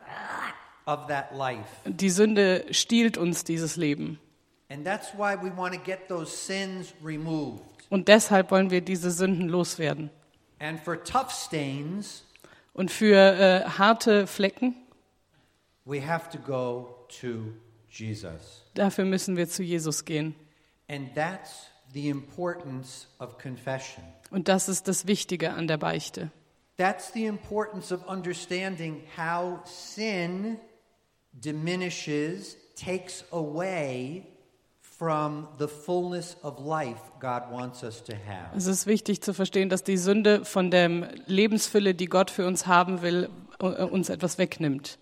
of that life. Die Sünde stiehlt uns dieses Leben. And that's why we want to get those sins removed. Und deshalb wollen wir diese Sünden loswerden. And for tough stains, Und für harte Flecken, we have to go to Jesus. dafür müssen wir zu Jesus gehen. And that's the importance of confession. Und das ist das Wichtige an der Beichte. That's the importance of understanding how sin diminishes, takes away from the fullness of life God wants us to have. Es ist wichtig zu verstehen, dass die Sünde von der Lebensfülle, die Gott für uns haben will, uns etwas wegnimmt.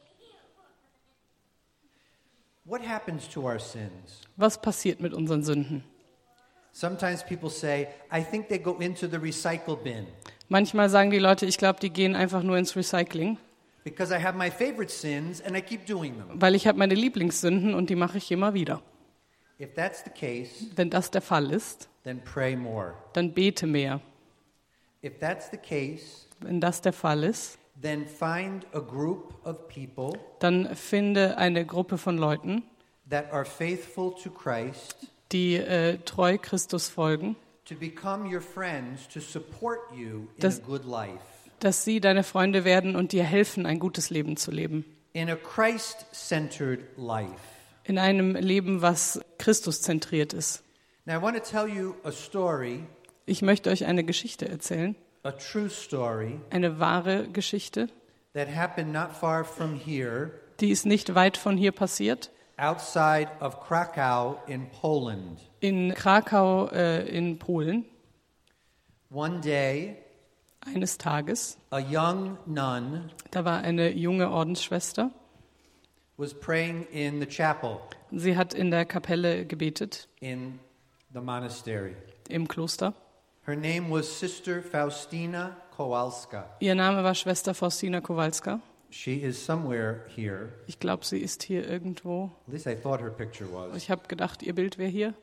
What happens to our sins? Was passiert mit unseren Sünden? Sometimes people say, I think they go into the recycle bin Manchmal sagen die Leute, ich glaube, die gehen einfach nur ins Recycling, because I have my favorite sins and I keep doing them. weil ich habe meine Lieblingssünden und die mache ich immer wieder. If that's the case, Wenn das der Fall ist, then pray more. dann bete mehr. If that's the case, Wenn das der Fall ist, then find a group of people dann finde eine Gruppe von Leuten, that are faithful to Christ die treu Christus folgen, to become your friends, to support you in Das- a good life, dass sie deine Freunde werden und dir helfen, ein gutes Leben zu leben. in a Christ-centered life. In einem Leben, was Christus zentriert ist. Now, I want to tell you a story, Ich möchte euch eine Geschichte erzählen, a true story, eine wahre Geschichte, that happened not far from here, die ist nicht weit von hier passiert, outside of Krakow in Poland. in Krakau in Polen. One day, Eines Tages, a young nun da war eine junge Ordensschwester. was praying in the chapel Sie hat in der Kapelle gebetet, in the monastery. im Kloster. Her name was Sister Faustina Kowalska. Ihr Name war Schwester Faustina Kowalska. She is somewhere here. Ich glaube, sie ist hier irgendwo. At least I thought her picture was. Ich habe gedacht, ihr Bild wäre hier.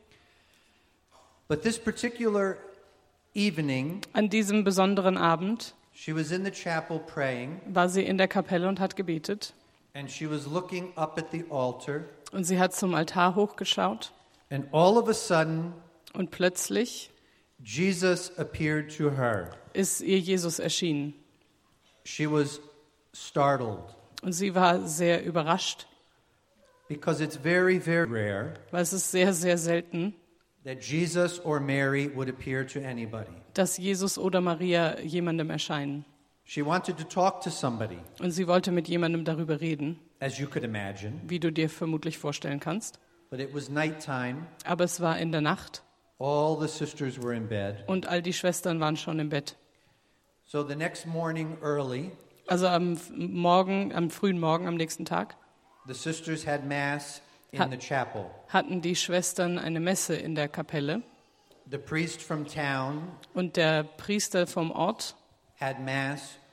But this particular evening, An diesem besonderen Abend she was in the chapel praying, war sie in der Kapelle und hat gebetet. and she was looking up at the altar, Und sie hat zum Altar hochgeschaut. and all of a sudden, Und plötzlich Jesus appeared to her. ist ihr Jesus erschienen. She was startled Und sie war sehr überrascht, because it's very, very rare weil es ist sehr, sehr selten, that Jesus or Mary would appear to anybody. dass Jesus oder Maria jemandem erscheinen. She wanted to talk to somebody, Und sie wollte mit jemandem darüber reden, as you could imagine, wie du dir vermutlich vorstellen kannst. but it was nighttime. Aber es war in der Nacht All the sisters were in bed. und all die Schwestern waren schon im Bett. So the next morning early, Also am frühen Morgen, am nächsten Tag, the sisters had mass in the chapel. hatten die Schwestern eine Messe in der Kapelle. The priest from town Und der Priester vom Ort had mass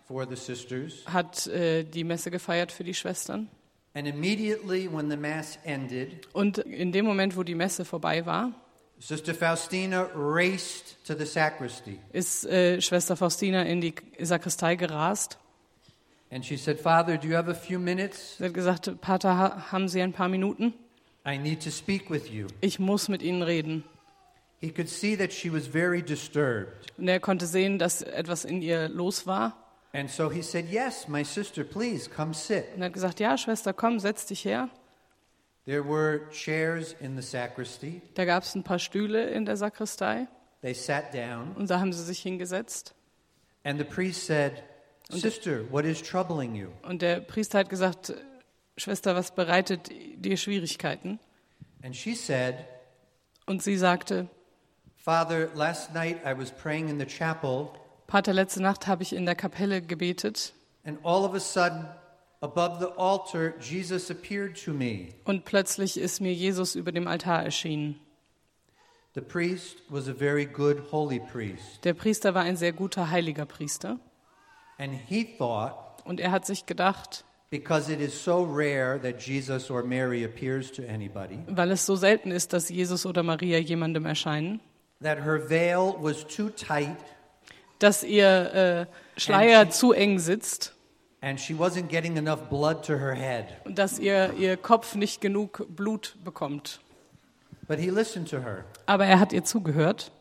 for the sisters. hat die Messe gefeiert für die Schwestern. And immediately when the Mass ended, Und in dem Moment, wo die Messe vorbei war, Sister Faustina raced to the sacristy. ist Schwester Faustina in die Sakristei gerast. And she said, Father, do you have a few minutes? Sie hat gesagt, Pater, haben Sie ein paar Minuten? I need to speak with you. Ich muss mit Ihnen reden. He could see that she was very disturbed. Und er konnte sehen, dass etwas in ihr los war. And so he said, yes, my sister, please come sit. Und er hat gesagt, ja, Schwester, komm, setz dich her. There were chairs in the sacristy. Da gab es ein paar Stühle in der Sakristei. They sat down. Und da haben sie sich hingesetzt. And the priest said, Sister, what is troubling you? Und der Priester hat gesagt, Schwester, was bereitet dir Schwierigkeiten? And she said, Und sie sagte, Father, last night I was praying in the chapel, Pater, letzte Nacht habe ich in der Kapelle gebetet and all of a sudden, above the altar, Jesus appeared to me. und plötzlich ist mir Jesus über dem Altar erschienen. The priest was a very good holy priest, Der Priester war ein sehr guter, heiliger Priester. and he thought, Und er hat sich gedacht, because it is so rare that Jesus or Mary appears to anybody, weil es so selten ist, dass Jesus oder Maria jemandem erscheinen, that her veil was too tight dass ihr Schleier zu eng sitzt and she wasn't getting enough blood to her head. und dass ihr Kopf nicht genug Blut bekommt. But he listened to her. Aber er hat ihr zugehört.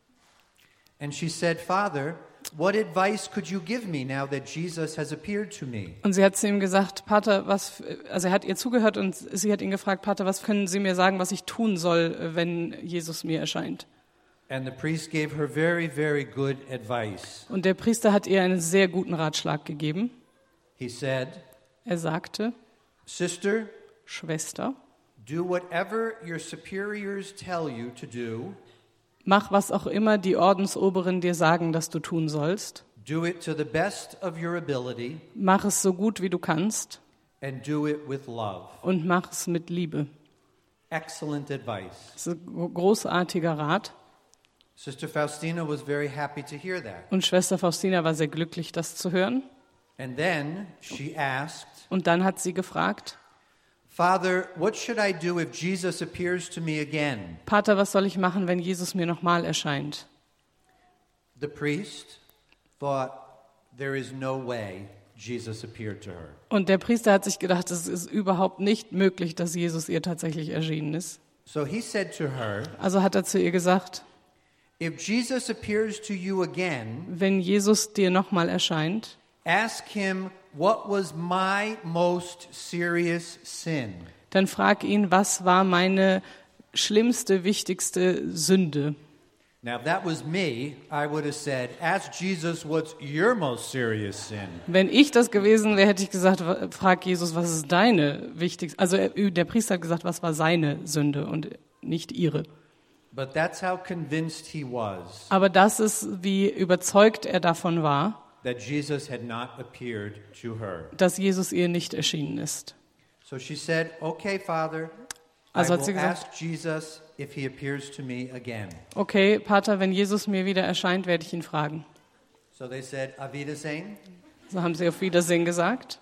And she said, Father, what advice could you give me now that Jesus has appeared to me? Und sie hat zu ihm gesagt, Pater, also er hat ihr zugehört und sie hat ihn gefragt, Pater, was können Sie mir sagen, was ich tun soll, wenn Jesus mir erscheint? And the priest gave her very, very good advice. Und der Priester hat ihr einen sehr guten Ratschlag gegeben. He said, Er sagte, Sister, Schwester, do whatever your superiors tell you to do. mach, was auch immer die Ordensoberen dir sagen, dass du tun sollst. Do it to the best of your ability Mach es so gut, wie du kannst and do it with love. und mach es mit Liebe. Excellent advice. Das ist ein großartiger Rat. Sister Faustina was very happy to hear that. Und Schwester Faustina war sehr glücklich, das zu hören. And then she asked, Und dann hat sie gefragt, Father, what should I do if Jesus appears to me again? Pater, was soll ich machen, wenn Jesus mir nochmal erscheint? The priest thought there is no way Jesus appeared to her. Und der Priester hat sich gedacht, es ist überhaupt nicht möglich, dass Jesus ihr tatsächlich erschienen ist. So he said to her, Also hat er zu ihr gesagt, if Jesus appears to you again, wenn Jesus dir nochmal erscheint, ask him, what was my most serious sin? dann frag ihn, was war meine schlimmste, wichtigste Sünde? Now, if that was me, I would have said, ask Jesus, what's your most serious sin? Wenn ich das gewesen wäre, hätte ich gesagt, frag Jesus, was ist deine wichtigste, also der Priester hat gesagt, was war seine Sünde und nicht ihre. But that's how convinced he was Aber das ist, wie überzeugt er davon war, that Jesus had not appeared to her. dass Jesus ihr nicht erschienen ist. So she said, okay, Father, Also I hat sie will gesagt, ask Jesus if he appears to me again. okay, Pater, wenn Jesus mir wieder erscheint, werde ich ihn fragen. So they said, Auf Wiedersehen. So haben sie auf Wiedersehen gesagt.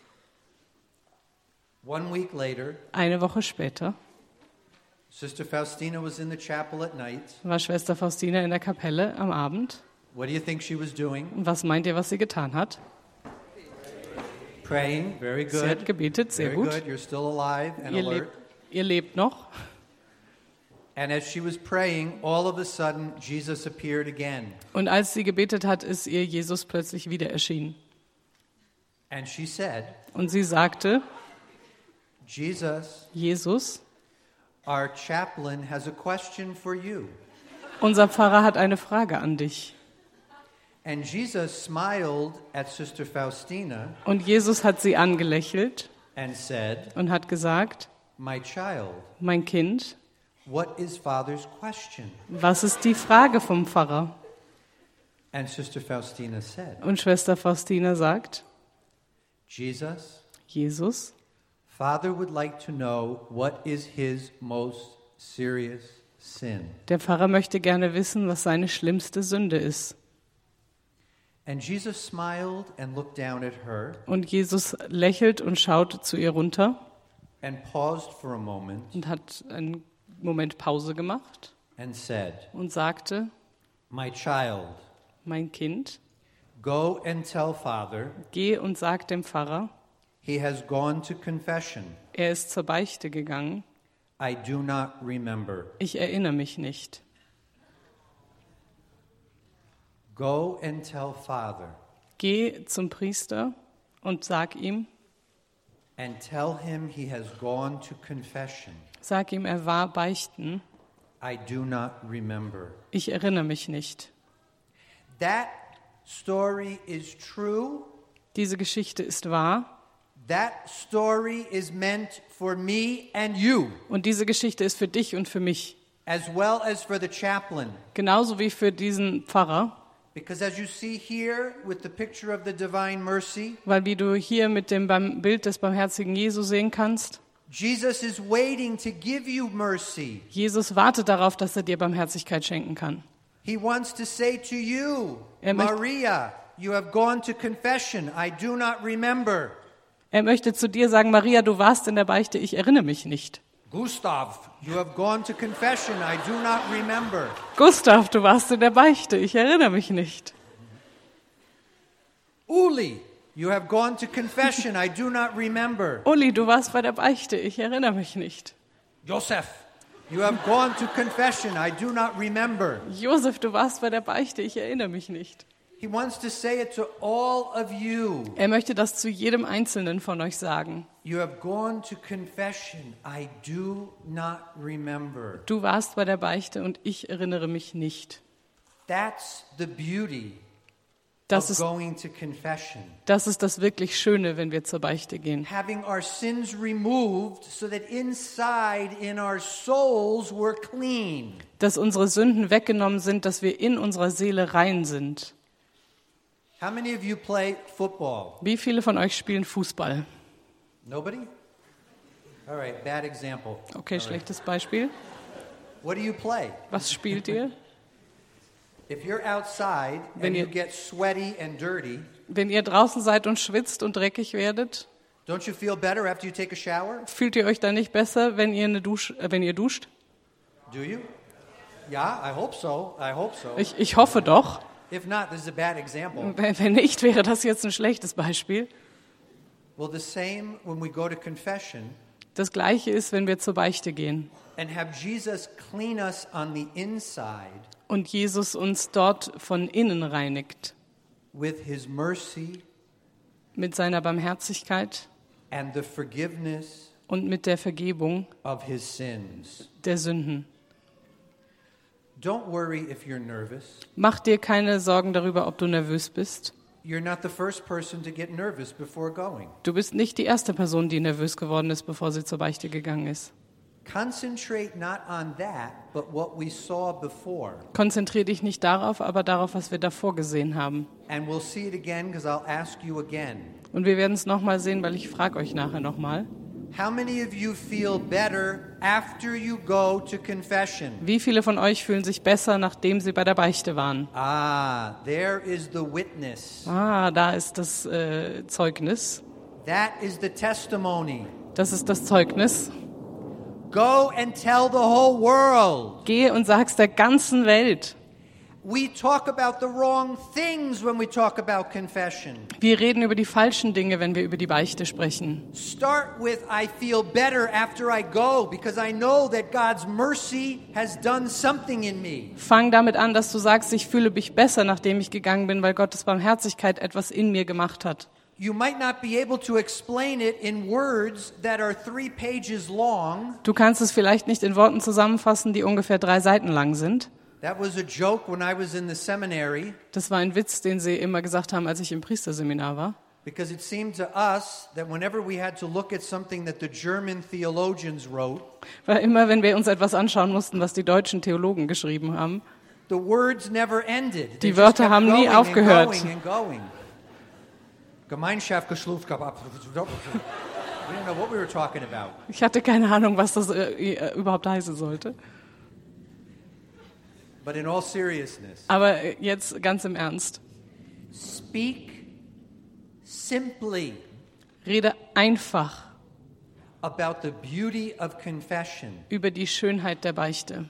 1 week later, Eine Woche später Sister Faustina was in the chapel at night. war Schwester Faustina in der Kapelle am Abend. What do you think she was doing? Und was meint ihr, was sie getan hat? Praying. Very Sie hat good. gebetet, sehr Very gut. good. You're still alive and Ihr alert. lebt noch. And as she was praying, all of a sudden, Jesus appeared again. Und als sie gebetet hat, ist ihr Jesus plötzlich wieder erschienen. And she said, Und sie sagte, Jesus, Jesus, our chaplain has a question for you. unser Pfarrer hat eine Frage an dich. And Jesus smiled at Sister Faustina Und Jesus hat sie angelächelt and said, und hat gesagt, my child, mein Kind, what is Father's question? was ist die Frage vom Pfarrer? And Sister Faustina said, Und Schwester Faustina sagt, Jesus, Jesus, Father would like to know what is his most serious sin. der Pfarrer möchte gerne wissen, was seine schlimmste Sünde ist. And Jesus smiled and looked down at her Und Jesus lächelt und schaut zu ihr runter and paused for a moment und hat einen Moment Pause gemacht and said, und sagte, My child, mein Kind, go and tell Father geh und sag dem Pfarrer, he has gone to confession. er ist zur Beichte gegangen, I do not remember. ich erinnere mich nicht. Go and tell Father Geh zum Priester und sag ihm, and tell him he has gone to confession. sag ihm, er war beichten, I do not remember. ich erinnere mich nicht. That story is true. Diese Geschichte ist wahr That story is meant for me and you, und diese Geschichte ist für dich und für mich, as well as for the chaplain. genauso wie für diesen Pfarrer, Because as you see here with the picture of the divine mercy, weil wie du hier mit dem Bild des barmherzigen Jesu sehen kannst, Jesus is waiting to give you mercy. Jesus wartet darauf, dass er dir Barmherzigkeit schenken kann. He wants to say to you, möchte- Maria, you have gone to confession. I do not remember. Er möchte zu dir sagen, Maria, du warst in der Beichte, ich erinnere mich nicht. Gustav, you have gone to confession. I do not remember. Gustav, du warst in der Beichte, ich erinnere mich nicht. Uli, you have gone to confession. I do not remember. Uli, du warst bei der Beichte, ich erinnere mich nicht. Joseph, you have gone to confession. I do not remember. Josef, du warst bei der Beichte, ich erinnere mich nicht. He wants to say it to all of you. Er möchte das zu jedem Einzelnen von euch sagen. You have gone to confession. I do not remember. Du warst bei der Beichte und ich erinnere mich nicht. That's the beauty Das of ist, going to confession. das ist das wirklich Schöne, wenn wir zur Beichte gehen. Having our sins removed so that inside in our souls we're clean. Dass unsere Sünden weggenommen sind, dass wir in unserer Seele rein sind. How many of you play football? Wie viele von euch spielen Fußball? Nobody? All right, bad example. Okay, All right. schlechtes Beispiel. What do you play? Was spielt ihr? If you're outside Wenn and you ihr- get sweaty and dirty, Wenn ihr draußen seid und schwitzt und dreckig werdet, don't you feel better after you take a shower? fühlt ihr euch dann nicht besser, wenn ihr duscht? Do you? Yeah, I hope so. I hope so. Ich hoffe doch. If not, this is a bad example. Wenn nicht, wäre das jetzt ein schlechtes Beispiel. Well, the same when we go to confession Das Gleiche ist, wenn wir zur Beichte gehen and have Jesus clean us on the inside und Jesus uns dort von innen reinigt with his mercy mit seiner Barmherzigkeit and the forgiveness und mit der Vergebung of his sins. der Sünden. Don't worry if you're nervous. Mach dir keine Sorgen darüber, ob du nervös bist. You're not the first person to get nervous before going. Du bist nicht die erste Person, die nervös geworden ist, bevor sie zur Beichte gegangen ist. Concentrate not on that, but what we saw before. Konzentriere dich nicht darauf, aber darauf, was wir davor gesehen haben. And we'll see it again because I'll ask you again. Und wir werden es nochmal sehen, weil ich frage euch nachher nochmal. How many of you feel better after you go to confession? Wie viele von euch fühlen sich besser, nachdem sie bei der Beichte waren? Ah, there is the witness. Ah, da ist das Zeugnis. That is the testimony. Das ist das Zeugnis. Go and tell the whole world. Geh und sag's der ganzen Welt. We talk about the wrong things when we talk about confession. Wir reden über die falschen Dinge, wenn wir über die Beichte sprechen. Start with, I feel better after I go because I know that God's mercy has done something in me. Fang damit an, dass du sagst, ich fühle mich besser, nachdem ich gegangen bin, weil Gottes Barmherzigkeit etwas in mir gemacht hat. You might not be able to explain it in words that are 3 pages long. Du kannst es vielleicht nicht in Worten zusammenfassen, die ungefähr 3 Seiten lang sind. That was a joke when I was in the seminary Das war ein Witz, den sie immer gesagt haben, als ich im Priesterseminar war. because it seemed to us that whenever we had to look at something that the German theologians wrote, Weil immer, wenn wir uns etwas anschauen mussten, was die deutschen Theologen geschrieben haben, the words never ended. They Die just Wörter kept haben nie going and aufgehört. going and going. Gemeinschaft geschluft gehabt. We didn't know what we were talking about. ich hatte keine Ahnung, was das überhaupt heißen sollte. But in all seriousness, Aber jetzt ganz im Ernst. Speak simply Rede einfach about the beauty of confession. über die Schönheit der Beichte.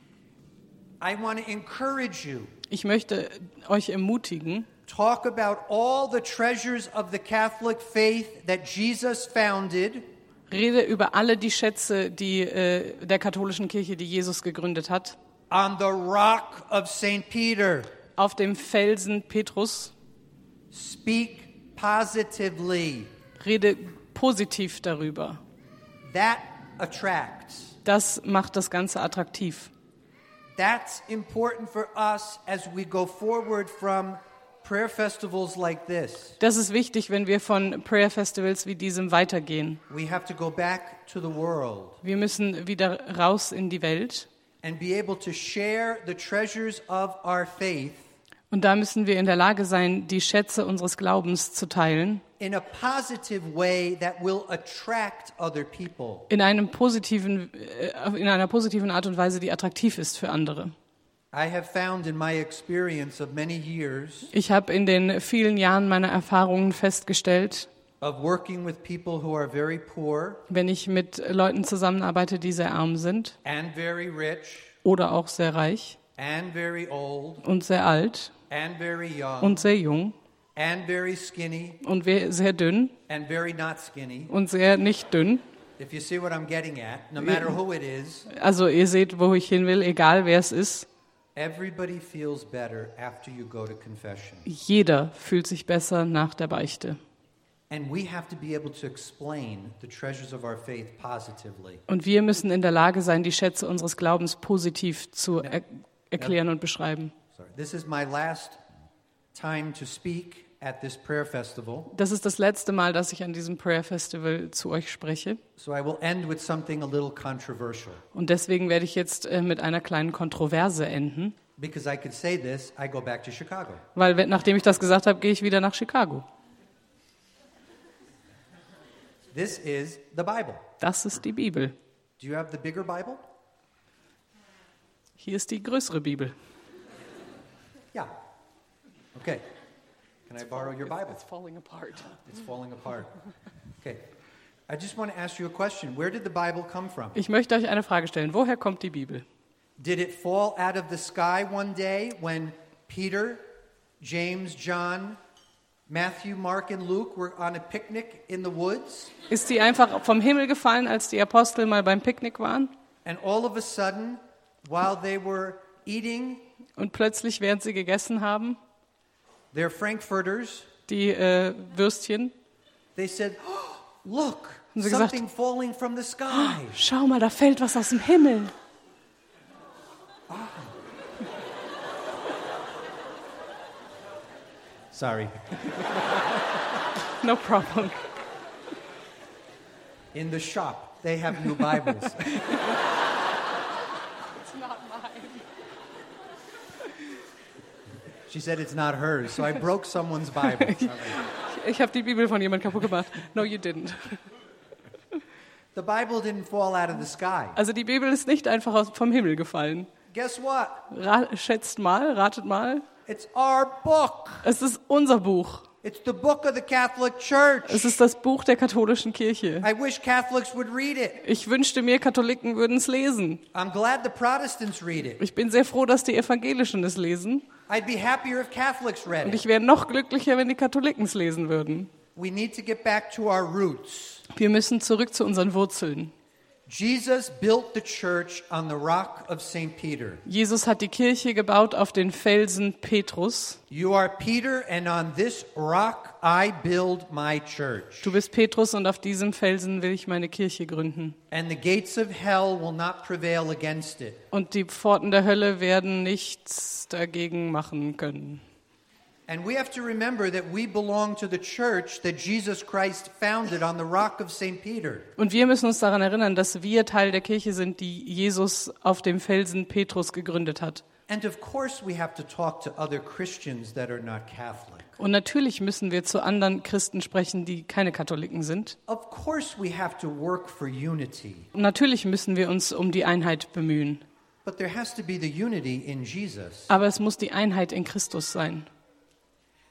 I want to encourage you. Ich möchte euch ermutigen, Talk about all the treasures of the Catholic faith that Jesus founded. rede über alle die Schätze der katholischen Kirche, die Jesus gegründet hat, On the rock of St. Peter. auf dem Felsen Petrus. Speak positively. Rede positiv darüber. That attracts. Das macht das Ganze attraktiv. That's important for us as we go forward from prayer festivals like this. Das ist wichtig, wenn wir von Prayer Festivals wie diesem weitergehen. We have to go back to the world Wir müssen wieder raus in die Welt. and be able to share the treasures of our faith Und da müssen wir in der Lage sein, die Schätze unseres Glaubens zu teilen, in a positive way that will attract other people. in einer positiven Art und Weise, die attraktiv ist für andere. I have found in my experience of many years Ich habe in den vielen Jahren meiner Erfahrungen festgestellt, of working with people who are very poor wenn ich mit Leuten zusammenarbeite, die sehr arm sind and very rich oder auch sehr reich and very old und sehr alt and very young und sehr jung and very skinny und sehr dünn and very not skinny. und sehr nicht dünn. If you see what I'm getting at, no matter who it is, Also ihr seht, wo ich hin will, egal wer es ist. everybody feels better after you go to confession. Jeder fühlt sich besser nach der Beichte. And we have to be able to explain the treasures of our faith positively. Und wir müssen in der Lage sein, die Schätze unseres Glaubens positiv zu erklären und beschreiben. Sorry. This is my last time to speak at this prayer festival, Das ist das letzte Mal, dass ich an diesem Prayer Festival zu euch spreche. so I will end with something a little controversial. Und deswegen werde ich jetzt mit einer kleinen Kontroverse enden. Because I could say this, I go back to Chicago. Weil nachdem ich das gesagt habe, gehe ich wieder nach Chicago. This is the Bible. Das ist die Bibel. Do you have the bigger Bible? Hier ist die größere Bibel. Yeah. Okay. Can I borrow your Bible? It's falling apart. It's falling apart. Okay. I just want to ask you a question. Where did the Bible come from? Ich möchte euch eine Frage stellen. Woher kommt die Bibel? Did it fall out of the sky one day when Peter, James, John, Matthew, Mark and Luke were on a picnic in the woods? Ist sie einfach vom Himmel gefallen, als die Apostel mal beim Picknick waren? And all of a sudden, while they were eating Und plötzlich, während sie gegessen haben, their Frankfurters, die Würstchen, they said, oh, look, Haben sie gesagt, something falling from the sky. schau mal, da fällt was aus dem Himmel. Sorry. No problem. In the shop, they have new Bibles. It's not mine. She said it's not hers, so I broke someone's Bible. Ich habe die Bibel von jemandem kaputt gemacht. No, you didn't. The Bible didn't fall out of the sky. Also die Bibel ist nicht einfach vom Himmel gefallen. Guess what? Schätzt mal, ratet mal. It's our book. Es ist unser Buch. It's the book of the Catholic Church. Es ist das Buch der katholischen Kirche. I wish Catholics would read it. Ich wünschte mir, Katholiken würden es lesen. I'm glad the Protestants read it. Ich bin sehr froh, dass die Evangelischen es lesen. I'd be happier if Catholics read Und it. ich wäre noch glücklicher, wenn die Katholiken es lesen würden. We need to get back to our roots. Wir müssen zurück zu unseren Wurzeln. Jesus built the church on the rock of St. Peter. Jesus hat die Kirche gebaut auf den Felsen Petrus. You are Peter, and on this rock I build my church. Du bist Petrus und auf diesem Felsen will ich meine Kirche gründen. And the gates of hell will not prevail against it. Und die Pforten der Hölle werden nichts dagegen machen können. And we have to remember that we belong to the church that Jesus Christ founded on the rock of St. Peter. Und wir müssen uns daran erinnern, dass wir Teil der Kirche sind, die Jesus auf dem Felsen Petrus gegründet hat. And of course we have to talk to other Christians that are not Catholic. Und natürlich müssen wir zu anderen Christen sprechen, die keine Katholiken sind. Of course we have to work for unity. Und natürlich müssen wir uns um die Einheit bemühen. But there has to be the unity in Jesus. Aber es muss die Einheit in Christus sein.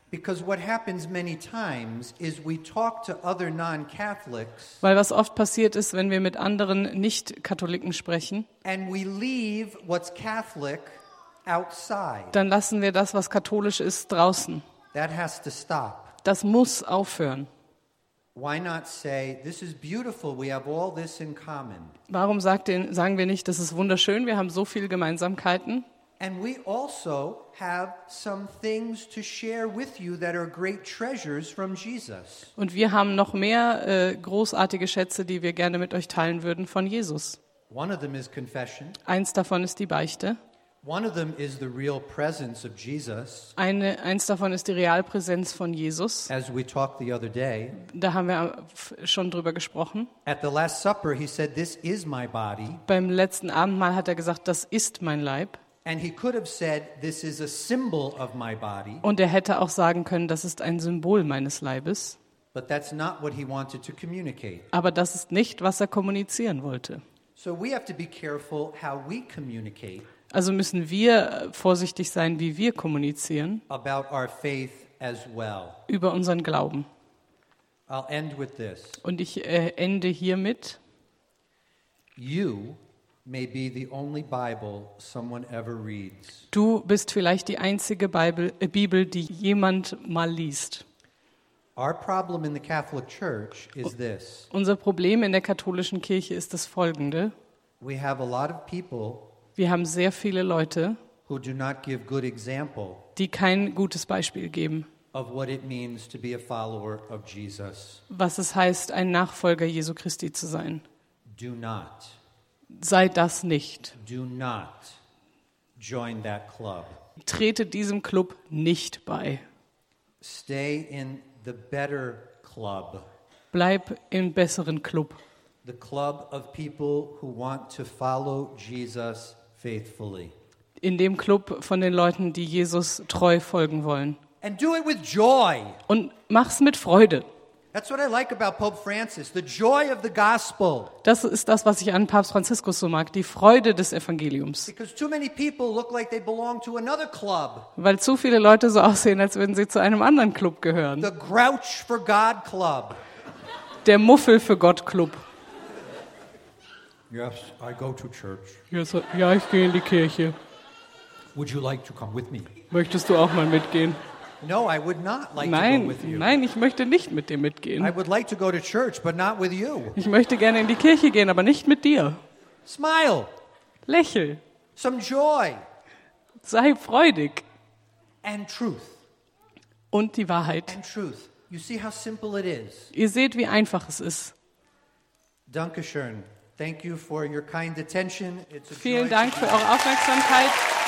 Because what happens many times is we talk to other non-Catholics Weil was oft passiert ist, wenn wir mit anderen Nicht-Katholiken sprechen, and we leave what's Catholic outside. dann lassen wir das, was katholisch ist, draußen. That has to stop. Das muss aufhören. Why not say, this is beautiful, we have all this in common. Warum sagen wir nicht, das ist wunderschön, wir haben so viele Gemeinsamkeiten? And we also have some things to share with you that are great treasures from Jesus. Und wir haben noch mehr großartige Schätze, die wir gerne mit euch teilen würden von Jesus. One of them is confession. Eins davon ist die Beichte. One of them is the real presence of Jesus. Eins davon ist die Realpräsenz von Jesus. As we talked the other day, Da haben wir schon drüber gesprochen. at the Last Supper, he said, this is my body. Beim letzten Abendmahl hat er gesagt, das ist mein Leib. And he could have said, this is a symbol of my body. Und er hätte auch sagen können, das ist ein Symbol meines Leibes. But that's not what he wanted to communicate. Aber das ist nicht, was er kommunizieren wollte. So we have to be careful how we communicate Also müssen wir vorsichtig sein, wie wir kommunizieren about our faith as well. über unseren Glauben. I'll end with this. Und ich ende hiermit. You may be the only Bible someone ever reads. Du bist vielleicht die einzige Bibel, die jemand mal liest. Our problem in the Catholic Church is this. Unser Problem in der katholischen Kirche ist das folgende. We have a lot of people Wir haben sehr viele Leute, who do not give good example die kein gutes Beispiel geben, of what it means to be a follower of Jesus. was es heißt, ein Nachfolger Jesu Christi zu sein. Do not Sei das nicht. join that club. Trete diesem Club nicht bei. Stay in the better club. Bleib im besseren Club. The club of people who want to follow Jesus faithfully. In dem Club von den Leuten, die Jesus treu folgen wollen. And do it with joy. Und mach's mit Freude. That's what I like about Pope Francis, the joy of the gospel. Das ist das, was ich an Papst Franziskus so mag, die Freude des Evangeliums. Because too many people look like they belong to another club. Weil zu viele Leute so aussehen, als würden sie zu einem anderen Club gehören. The Grouch for God Club. Der Muffel für Gott Club. Yes, I go to church. Ja, ich gehe in die Kirche. Would you like to come with me? Möchtest du auch mal mitgehen? No, I would not like to go with you. Nein, ich möchte nicht mit dir mitgehen. I would like to go to church, but not with you. Ich möchte gerne in die Kirche gehen, aber nicht mit dir. Smile. Lächel. Some joy. Sei freudig. And truth. Und die Wahrheit. And truth. You see how simple it is. Ihr seht, wie einfach es ist. Dankeschön. Thank you for your kind attention. It's a joy Vielen to Dank be für eure Aufmerksamkeit.